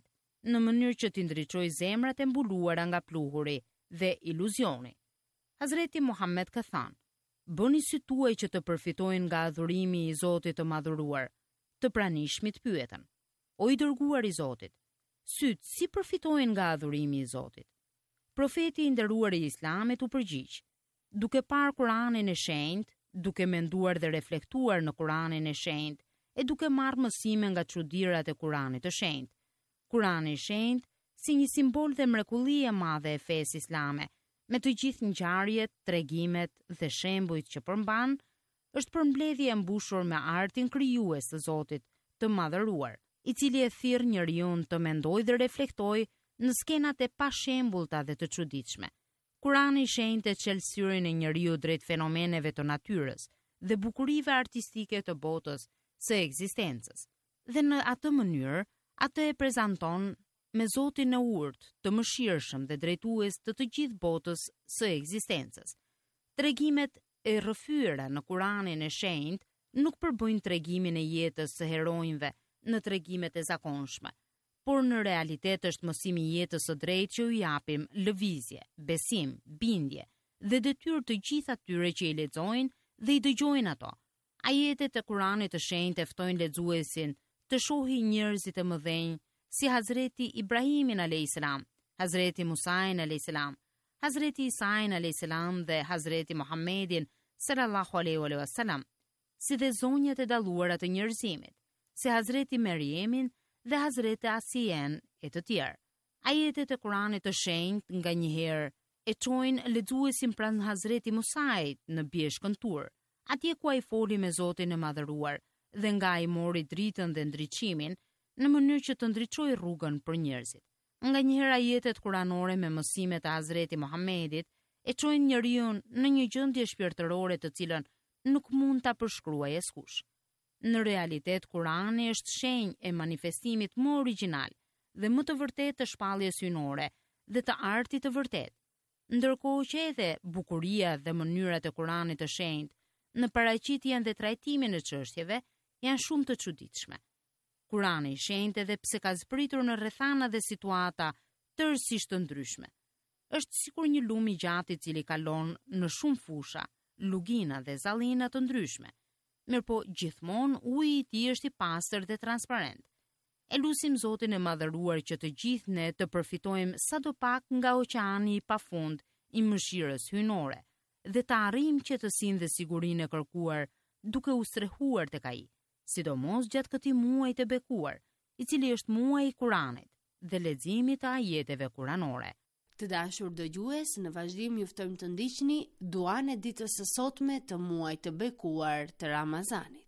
në mënyrë që t'i ndriçojë zemrat e mbuluara nga pluhuri dhe iluzioni. Hazreti Muhammed ka thënë: "Bëni sy tuaj që të përfitojnë nga adhurimi i Zotit të madhëruar." Të pranishmit pyetën: "O i dërguar i Zotit, syt si përfitojnë nga adhurimi i Zotit?" Profeti i nderuar i Islamit u përgjigj: "Duke parë Kur'anin e shenjtë, duke menduar dhe reflektuar në Kur'anin e shenjtë, e duke marrë mësime nga çudirat e Kur'anit të shenjtë." Kur'ani i shenjtë si një simbol dhe mrekulli e madhe e fesë islame, me të gjithë ngjarjet, tregimet dhe shembujt që përmban, është përmbledhje e mbushur me artin krijues të Zotit të madhëruar, i cili e thirr njeriu të mendojë dhe reflektojë në skenat e pashembullta dhe të çuditshme. Kurani i shenjtë e çel syrin e njeriu drejt fenomeneve të natyrës dhe bukurive artistike të botës së ekzistencës. Dhe në atë mënyrë, atë e prezanton me Zotin e urtë, të mëshirshëm dhe drejtues të të gjithë botës së ekzistencës. Tregimet e rrëfyera në Kuranin e shenjtë nuk përbëjnë tregimin e jetës së heronjve në tregimet e zakonshme, por në realitet është mësimi i jetës së drejtë që u japim lëvizje, besim, bindje dhe detyrë të gjithë atyre që i lexojnë dhe i dëgjojnë ato. Ajetet e Kuranit të shenjtë e ftojnë lexuesin të shohë njerëzit e mëdhenj si Hazreti Ibrahimin alayhis salam, Hazreti Musain alayhis salam, Hazreti Isain alayhis salam dhe Hazreti Muhammedin sallallahu alaihi wasallam, si dhe zonjat e dalluara të njerëzimit, si Hazreti Meriemin dhe Hazreti Asien e të tjerë. Ajetet e Kuranit të shenjtë nganjëherë e çojnë lexuesin pranë Hazreti Musait në bjeshkën Tur, atje ku ai foli me Zotin e madhëruar dhe nga ai mori dritën dhe ndriçimin në mënyrë që të ndriçojë rrugën për njerëzit. Nganjëherë ajetet kuranore me mësimet e Hazreti Muhammedit e çojnë njeriu në një gjendje shpirtërore të cilën nuk mund ta përshkruajë askush. Në realitet, Kurani është shenjë e manifestimit më origjinal dhe më të vërtetë të shpalljes hyjnore dhe të artit të vërtetë, ndërkohë që edhe bukuria dhe mënyrat e Kuranit të shenjtë në paraqitjen dhe trajtimin e çështjeve janë shumë të çuditshme. Kurani i shenjtë, edhe pse ka zbritur në rrethana dhe situata tërësisht të ndryshme, është sikur një lum i gjatë i cili kalon në shumë fusha, lugina dhe zallina të ndryshme. Mirëpo gjithmonë uji i tij është i pastër dhe transparent. E lutim Zotin e madhëruar që të gjithë ne të përfitojmë sadopak nga oqeani i pafund i mëshirës hyjnore dhe të arrijmë qetësinë dhe sigurinë e kërkuar duke u strehuar tek ai, sidomos gjatë këtij muaji të bekuar, i cili është muaji i Kuranit dhe leximit të ajeteve kuranore. Të dashur dëgjues, në vazhdim ju ftojmë të ndiqni duan e ditës së sotme të muajit të bekuar të Ramazanit.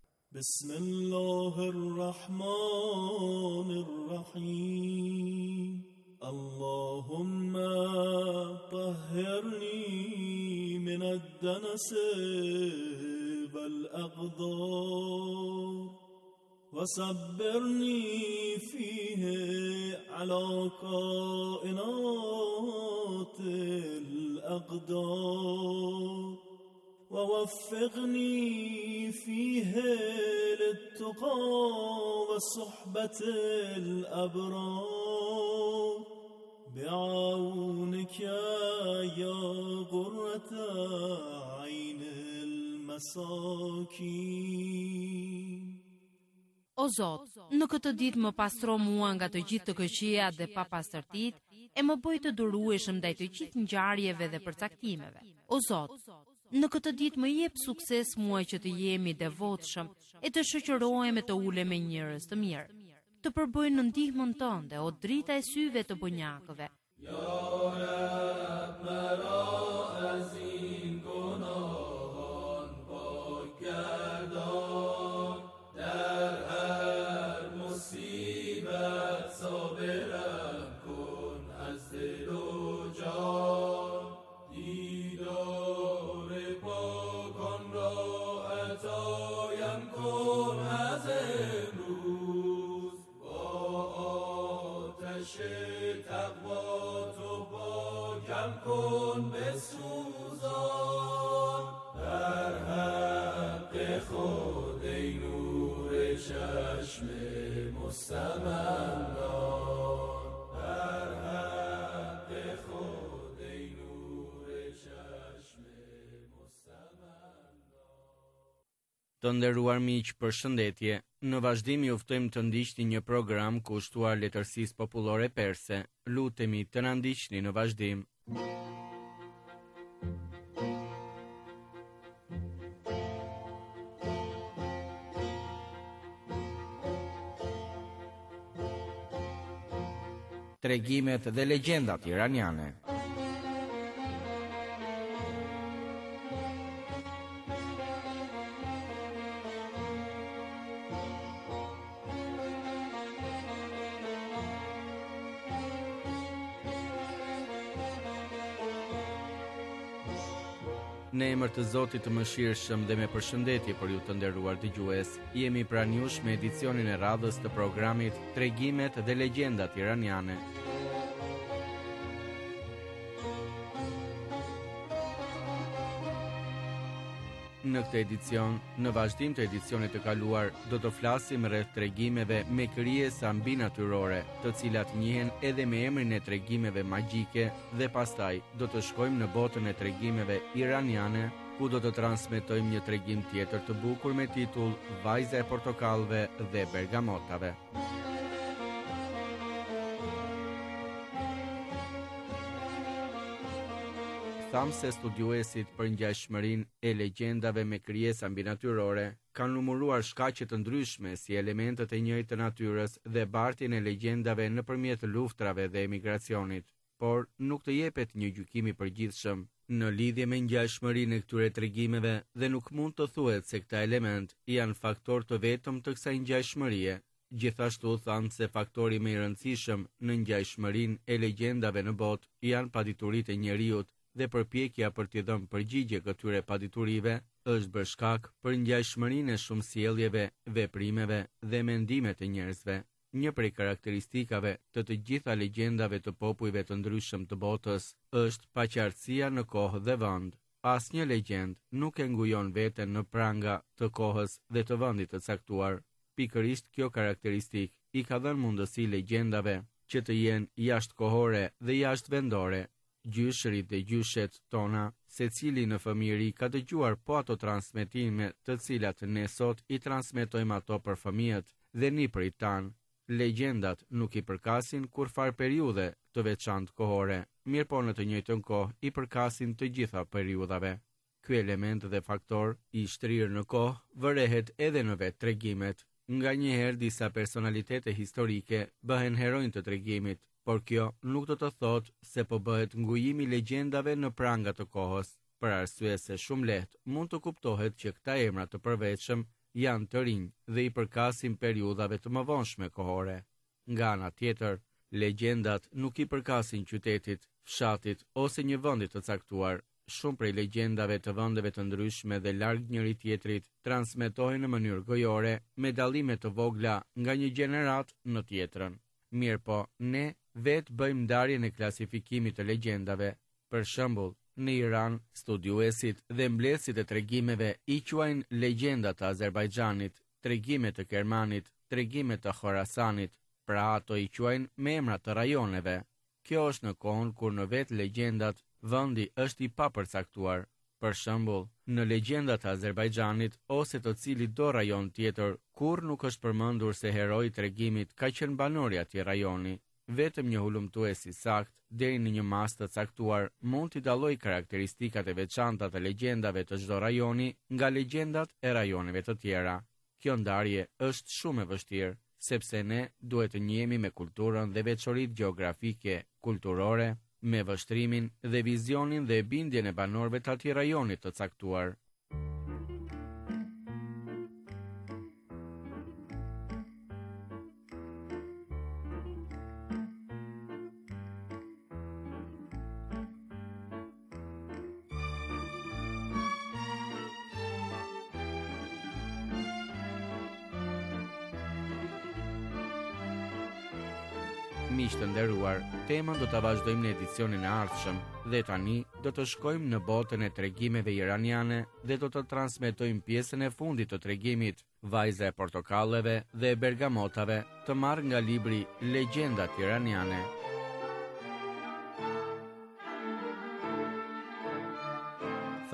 Bismillahirrahmanirrahim. Allahumma tahhirni min ad-danas wal-aqdar وصبرني فيه على كائنات الأقدار ووفقني فيه للتقى وصحبة الأبرار بعونك يا قرة عين المساكين. O Zot, në këtë ditë më pastro mua nga të gjithë të këqijat dhe papastërtitë e më bëj të durueshëm ndaj të gjithë ngjarjeve dhe përcaktimeve. O Zot, në këtë ditë më jep sukses mua që të jemi devotshëm e të shoqërohemi të ulem me njerëz të mirë, të përbëjnë në ndihmën tënde, o drita e syve të bonjakëve. Ya Rab, azin gunahan pak gardan در هر مصیبت صابرم کن از دل و جان دیدار پاکان را عطایم کن از امروز با آتش تقوا تو پاکم کن بسوزان در حق خود ای نور چشم مستمندان Të nderuar miq, përshëndetje. Në vazhdim ju ftojmë të ndiqni një program kushtuar letërsisë popullore perse. Lutemi të na ndiqni në vazhdim. Tregimet dhe legjendat iraniane. Në emër të Zotit të Mëshirshëm dhe me përshëndetje për ju të nderuar dëgjues, jemi pranë jush me edicionin e radhës të programit Tregimet dhe legjendat iraniane. Në këtë edicion, në vazhdim të edicionit të kaluar, do të flasim rreth tregimeve me krijesa mbinatyrore, të cilat njihen edhe me emrin e tregimeve magjike, dhe pastaj do të shkojmë në botën e tregimeve iraniane, ku do të transmetojmë një tregim tjetër të bukur me titull Vajza e portokallëve dhe bergamotave. Tham se studiuesit për ngjashmërinë e legjendave me krijesa mbinatyrore kanë numëruar shkaqe të ndryshme si elementet e njëjtë të natyrës dhe bartjen e legjendave nëpërmjet luftrave dhe emigracionit, por nuk të jepet një gjykim i përgjithshëm në lidhje me ngjashmërinë e këtyre tregimeve dhe nuk mund të thuhet se këta element janë faktor të vetëm të kësaj ngjashmërie. Gjithashtu thanë se faktori më i rëndësishëm në ngjashmërinë e legjendave në botë janë padituritë e njerëzit dhe përpjekja për t'i dhënë përgjigje këtyre paditurive është bërë shkak për ngjashmërinë e shumë sjelljeve, veprimeve dhe mendimet e njerëzve. Një prej karakteristikave të të gjitha legjendave të popujve të ndryshëm të botës është paqartësia në kohë dhe vend. Asnjë legjend nuk e ngujon veten në pranga të kohës dhe të vendit të caktuar. Pikërisht kjo karakteristik i ka dhënë mundësi legjendave që të jenë jashtëkohore dhe jashtëvendore. Gjyshërit dhe gjyshet tona, se cili në fëmijëri ka dëgjuar po ato transmetime të cilat ne sot i transmetojmë ato për fëmijët dhe nipërit tanë. Legjendat nuk i përkasin kurfar periudhe të veçantë kohore, mirë po në të njëjtën kohë i përkasin të gjitha periudhave. Ky element dhe faktor i shtrirë në kohë vërehet edhe në vetë tregimet. Nga njëherë disa personalitete historike bëhen heronj të tregimit, por kjo nuk do të thotë se po bëhet ngujimi legjendave në pranga të kohës, për arsye se shumë lehtë mund të kuptohet që këta emra të përveçëm janë të rinj dhe i përkasin periudhave të mëvonshme kohore. Nga ana tjetër, legjendat nuk i përkasin qytetit, fshatit ose një vendi të caktuar. Shumë prej legjendave të vendeve të ndryshme dhe larg njëri tjetrit transmetohen në mënyrë gojore me dallime të vogla nga një gjenerat në tjetrën. Mirë po, ne vetë bëjmë ndarjen e klasifikimit të legjendave. Për shembull, në Iran, studiuesit dhe mbledhësit e tregimeve i quajnë legjendat të Azerbajxhanit, tregimet të Kermanit, tregimet të Khorasanit, pra ato i quajnë me emra të rajoneve. Kjo është në kohën kur në vetë legjendat vendi është i papërcaktuar. Për shembull, në legjendat e Azerbajxhanit ose të cilit do rajon tjetër, kurrë nuk është përmendur se heroi i tregimit ka qenë banor i atij rajoni. Vetëm një hulumtues i sakt deri në një mas të caktuar mund t'i dallojë karakteristikat e veçanta të legjendave të çdo rajoni nga legjendat e rajoneve të tjera. Kjo ndarje është shumë e vështirë, sepse ne duhet të njihemi me kulturën dhe veçoritë gjeografike, kulturore, me vështrimin dhe vizionin dhe bindjen e banorëve të atij rajoni të caktuar. Miq të nderuar, temën do ta vazhdojmë në edicionin e ardhshëm dhe tani do të shkojmë në botën e tregimeve iraniane dhe do të transmetojmë pjesën e fundit të tregimit Vajza e portokallëve dhe e bergamotave, të marrë nga libri Legjendat iraniane.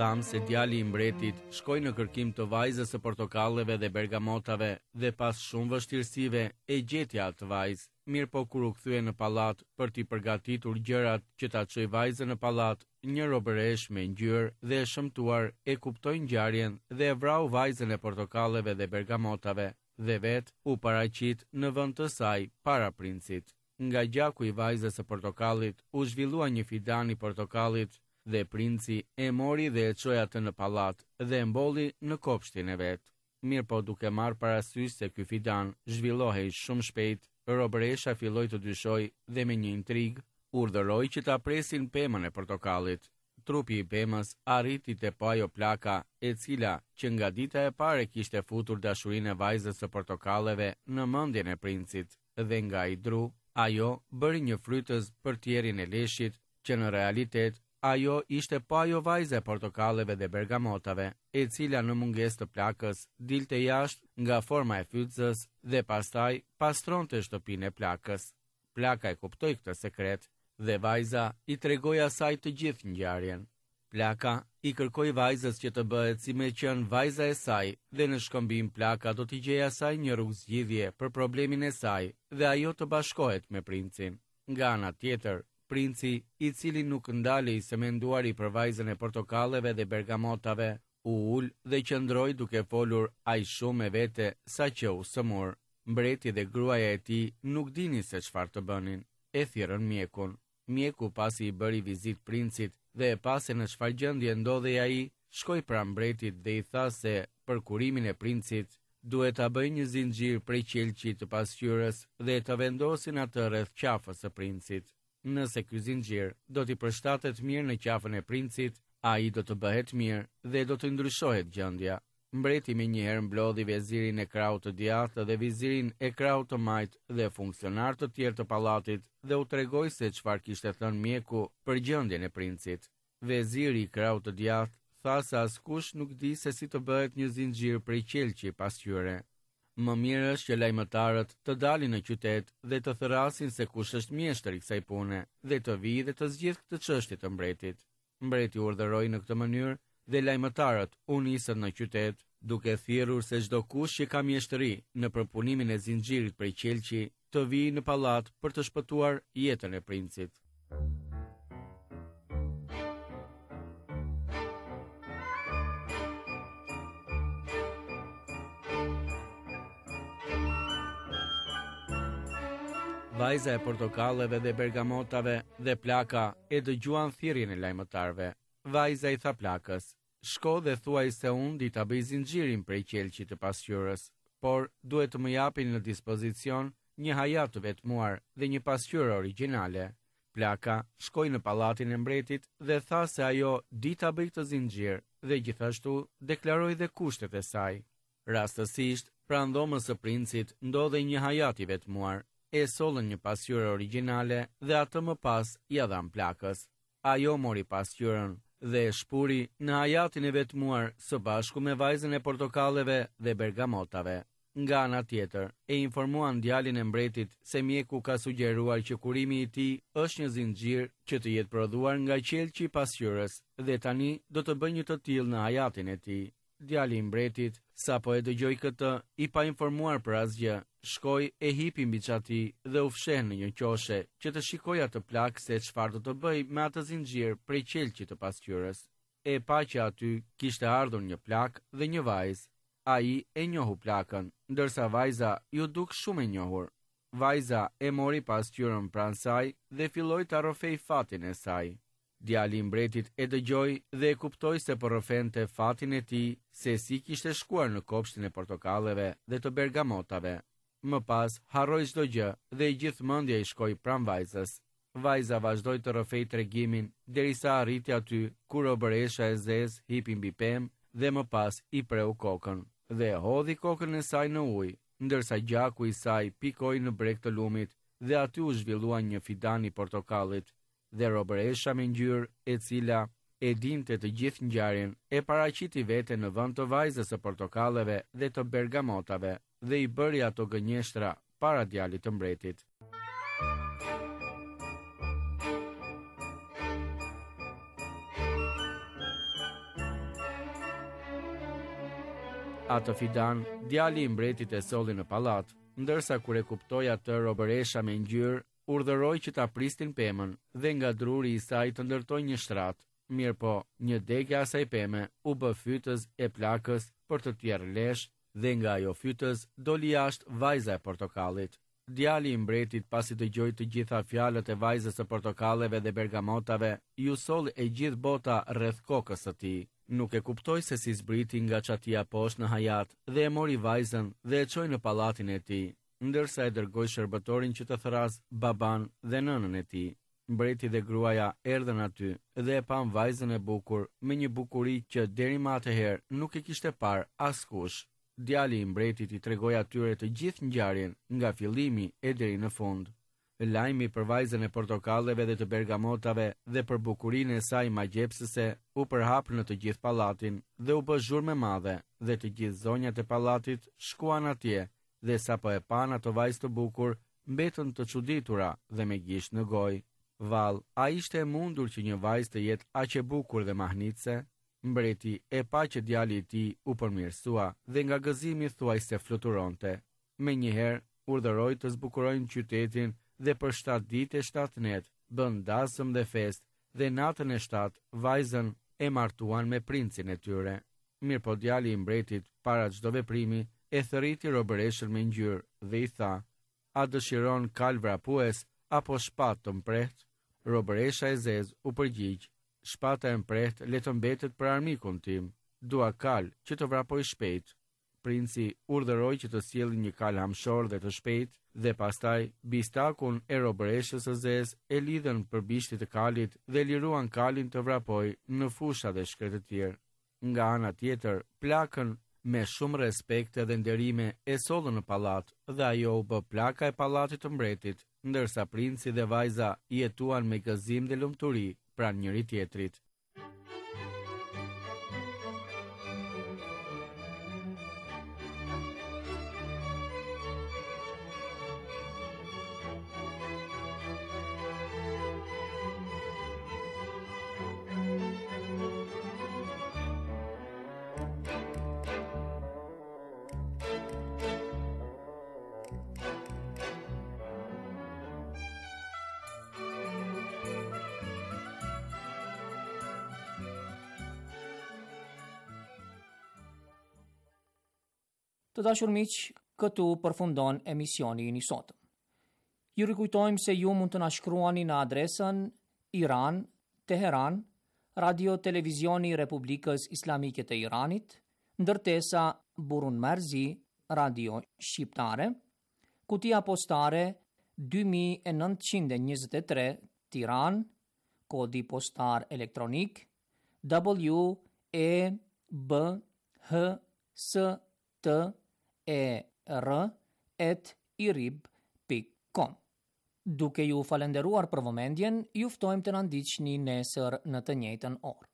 Tham se djali i mbretit shkoi në kërkim të vajzës së portokalleve dhe bergamotave dhe pas shumë vështirësive e gjeti atë vajzë. Mirë po kur u kthye në pallat për t'i përgatitur gjërat që ta çoj vajzën në pallat, një robëresh me ngjyrë dhe e shëmtuar e kuptoi ngjarjen dhe e vrau vajzën e portokalleve dhe bergamotave dhe vet u paraqit në vend të saj para princit. Nga gjaku i vajzës së portokallit u zhvillua një fidan i portokallit dhe princi e mori dhe e çoi atë në pallat dhe e mbolli në kopshtin e vet. Mirë po duke marrë parasysh se ky fidan zhvillohej shumë shpejt, robëresha filloi të dyshoj dhe me një intrig urdhëroi që ta presin pemën e portokallit. Trupi i pemës arriti te po ajo plaka e cila që nga dita e parë kishte futur dashurinë e vajzës së portokalleve në mendjen e princit dhe nga i dru, ajo bëri një frytëz për tjerin e leshit që në realitet ajo ishte po ajo vajza e portokalleve dhe bergamotave, e cila në mungesë të plakës dilte jashtë nga forma e fytëzës dhe pastaj pastronte shtëpinë e plakës. Plaka e kuptoi këtë sekret dhe vajza i tregoi asaj të gjithë ngjarjen. Plaka i kërkoi vajzës që të bëhet si me qenë vajza e saj dhe në shkëmbim plaka do t'i gjejë asaj një rrugë zgjidhje për problemin e saj dhe ajo të bashkohet me princin. Nga ana tjetër, princi, i cili nuk ndalej se menduari për vajzën e portokalleve dhe bergamotave, u ul dhe qëndroi duke folur aq shumë me vete sa që u sëmur. Mbreti dhe gruaja e tij nuk dinin se çfarë të bënin. E thirrën mjekun. Mjeku pasi i bëri vizit princit dhe e pa se në çfarë gjendje ndodhej ai, shkoi pranë mbretit dhe i tha se për kurimin e princit duhet ta bëjë një zinxhir prej qelçit të pasqyrës dhe të vendosin atë rreth qafës së princit. Nëse ky zinxhir do t'i përshtatet mirë në qafën e princit, ai do të bëhet mirë dhe do të ndryshohet gjendja. Mbreti me njëherë mblodhi vezirin e kraut të djathtë dhe vizirin e kraut të majt dhe funksionar të tjerë të pallatit dhe u tregoi se çfarë kishte thënë mjeku për gjendjen e princit. Veziri i kraut të djathtë tha se askush nuk di se si të bëhet një zinxhir prej qelçi pasqyre. Më mirë është që lajmëtarët të dalin në qytet dhe të thërasin se kush është mjeshtri i kësaj pune dhe të vijë dhe të zgjidhë këtë çështje të mbretit. Mbreti urdhëroi në këtë mënyrë dhe lajmëtarët u nisën në qytet, duke thirrur se çdo kush që ka mjeshtri në përpunimin e zinxhirit prej qelçi të vijë në pallat për të shpëtuar jetën e princit. Vajza e portokalleve dhe bergamotave dhe plaka e dëgjuan thirrjen e lajmëtarëve. Vajza i tha plakës: "Shko dhe thuaj se unë di ta bëj zinxhirin prej qelçit të pasqyrës, por duhet të më japin në dispozicion një hajat të vetmuar dhe një pasqyrë origjinale." Plaka shkoi në pallatin e mbretit dhe tha se ajo di ta bëj këtë zinxhir dhe gjithashtu deklaroi dhe kushtet e saj. Rastësisht, pranë dhomës së princit ndodhej një hajat i vetmuar. E sollën një pasqyrë origjinale dhe atë më pas ja dhan plakës. Ajo mori pasqyrën dhe e shpuri në hajatin e vetmuar së bashku me vajzën e portokalleve dhe bergamotave. Nga ana tjetër, e informuan djalin e mbretit se mjeku ka sugjeruar që kurimi i tij është një zinxhir që të jetë prodhuar nga qelçi i pasqyrës dhe tani do të bëjë një të tillë në hajatin e tij. Djali i mbretit, sapo e dëgjoi këtë, i pa informuar për asgjë, shkoi e hipi mbi çati dhe u fsheh në një qoshe që të shikojë atë plak se çfarë do të bëjë me atë zinxhir prej qelçit të pasqyrës. E pa që aty kishte ardhur një plak dhe një vajzë. Ai e njohu plakën, ndërsa vajza ju duk shumë e njohur. Vajza e mori pasqyrën pranë saj dhe filloi ta rrofej fatin e saj. Djali i mbretit e dëgjoi dhe e kuptoi se po rrofente fatin e tij se si kishte shkuar në kopshtin e portokalleve dhe të bergamotave. Më pas harroi çdo gjë dhe i gjithë mendja i shkoi pranë vajzës. Vajza vazhdoi të rrofej tregimin derisa arriti aty ku robëresha e zezë hipi mbi pemë dhe më pas i preu kokën dhe e hodhi kokën e saj në ujë, ndërsa gjaku i saj pikoi në breg të lumit dhe aty u zhvillua një fidan i portokallit. Dhe robëresha me ngjyrë, e cila e dinte të gjithë ngjarjen, e paraqiti veten në vend të vajzës së portokalleve dhe të bergamotave dhe i bëri ato gënjeshtra para djalit të mbretit. Atë fidan, djali i mbretit e solli në pallat, ndërsa kur e kuptoi atë robëresha me ngjyrë, urdhëroi që ta pristin pemën dhe nga druri i saj të ndërtoi një shtrat. Mirë po, një degë asaj peme u bë fytës e plakës për të tjerë lesh dhe nga ajo fytës doli jashtë vajza e portokallit. Djali i mbretit pasi dëgjoi të gjitha fjalët e vajzës së portokalleve dhe bergamotave, ju solli e gjithë bota rreth kokës së tij. Nuk e kuptoi se si zbriti nga çatia poshtë në hajat dhe e mori vajzën dhe e çoi në pallatin e tij, ndërsa e dërgoi shërbëtorin që të thras baban dhe nënën e tij. Mbreti dhe gruaja erdhën aty dhe e pan vajzën e bukur me një bukuri që deri më atëherë nuk e kishte parë askush. Djali i mbretit i tregoi atyre të gjithë ngjarjen nga fillimi e deri në fund. Lajmi për vajzën e portokalleve dhe të bergamotave dhe për bukurinë e saj magjepsëse u përhap në të gjithë pallatin dhe u bë zhurmë e madhe dhe të gjithë zonjat e pallatit shkuan atje dhe sapo e pan ato vajzë të bukur mbetën të çuditura dhe me gisht në gojë. Vall, a ishte e mundur që një vajzë të jetë aq e bukur dhe mahnitse? Mbreti e pa që djali i tij u përmirësua dhe nga gëzimi thuajse fluturonte. Menjëherë urdhëroi të zbukurojnë qytetin dhe për shtatë ditë e shtatë net bën dasëm dhe fest dhe natën e shtatë vajzën e martuan me princin e tyre. Mirë po djali i mbretit para çdo veprimi e thërriti robëreshën me ngjyrë dhe i tha: "A dëshiron kal vrapues apo shpatë të mprehtë?" Robëresha e zezë u përgjigj: "Shpata e mprehtë le të mbetet për armikun tim. Dua kal që të vrapoj shpejt." Princi urdhëroi që të sjellë një kal hamshor dhe të shpejtë dhe pastaj bistakun e robëreshës së zezë e lidhën për bishtit të kalit dhe liruan kalin të vrapoj në fusha dhe shkretë të tjerë. Nga ana tjetër, plakën me shumë respekt dhe nderime e sollën në pallat dhe ajo u bë plaka e pallatit të mbretit, ndërsa princi dhe vajza jetuan me gëzim dhe lumturi pranë njëri tjetrit. Të dashur miq, këtu përfundon emisioni i sotëm. Ju rikujtojmë se ju mund të na shkruani në adresën Iran, Teheran, Radio Televizioni Republikës Islamike të Iranit, ndërtesa Burun Merzi, Radio Shqiptare, kutia postare dy mijë e nëntëqind e njëzet e tre, Tiranë, kodi postar elektronik W E B H S T E R at irib dot com. Duke ju falenderuar për vëmendjen, ju ftojmë të na ndiqni nesër në të njëjtën orë.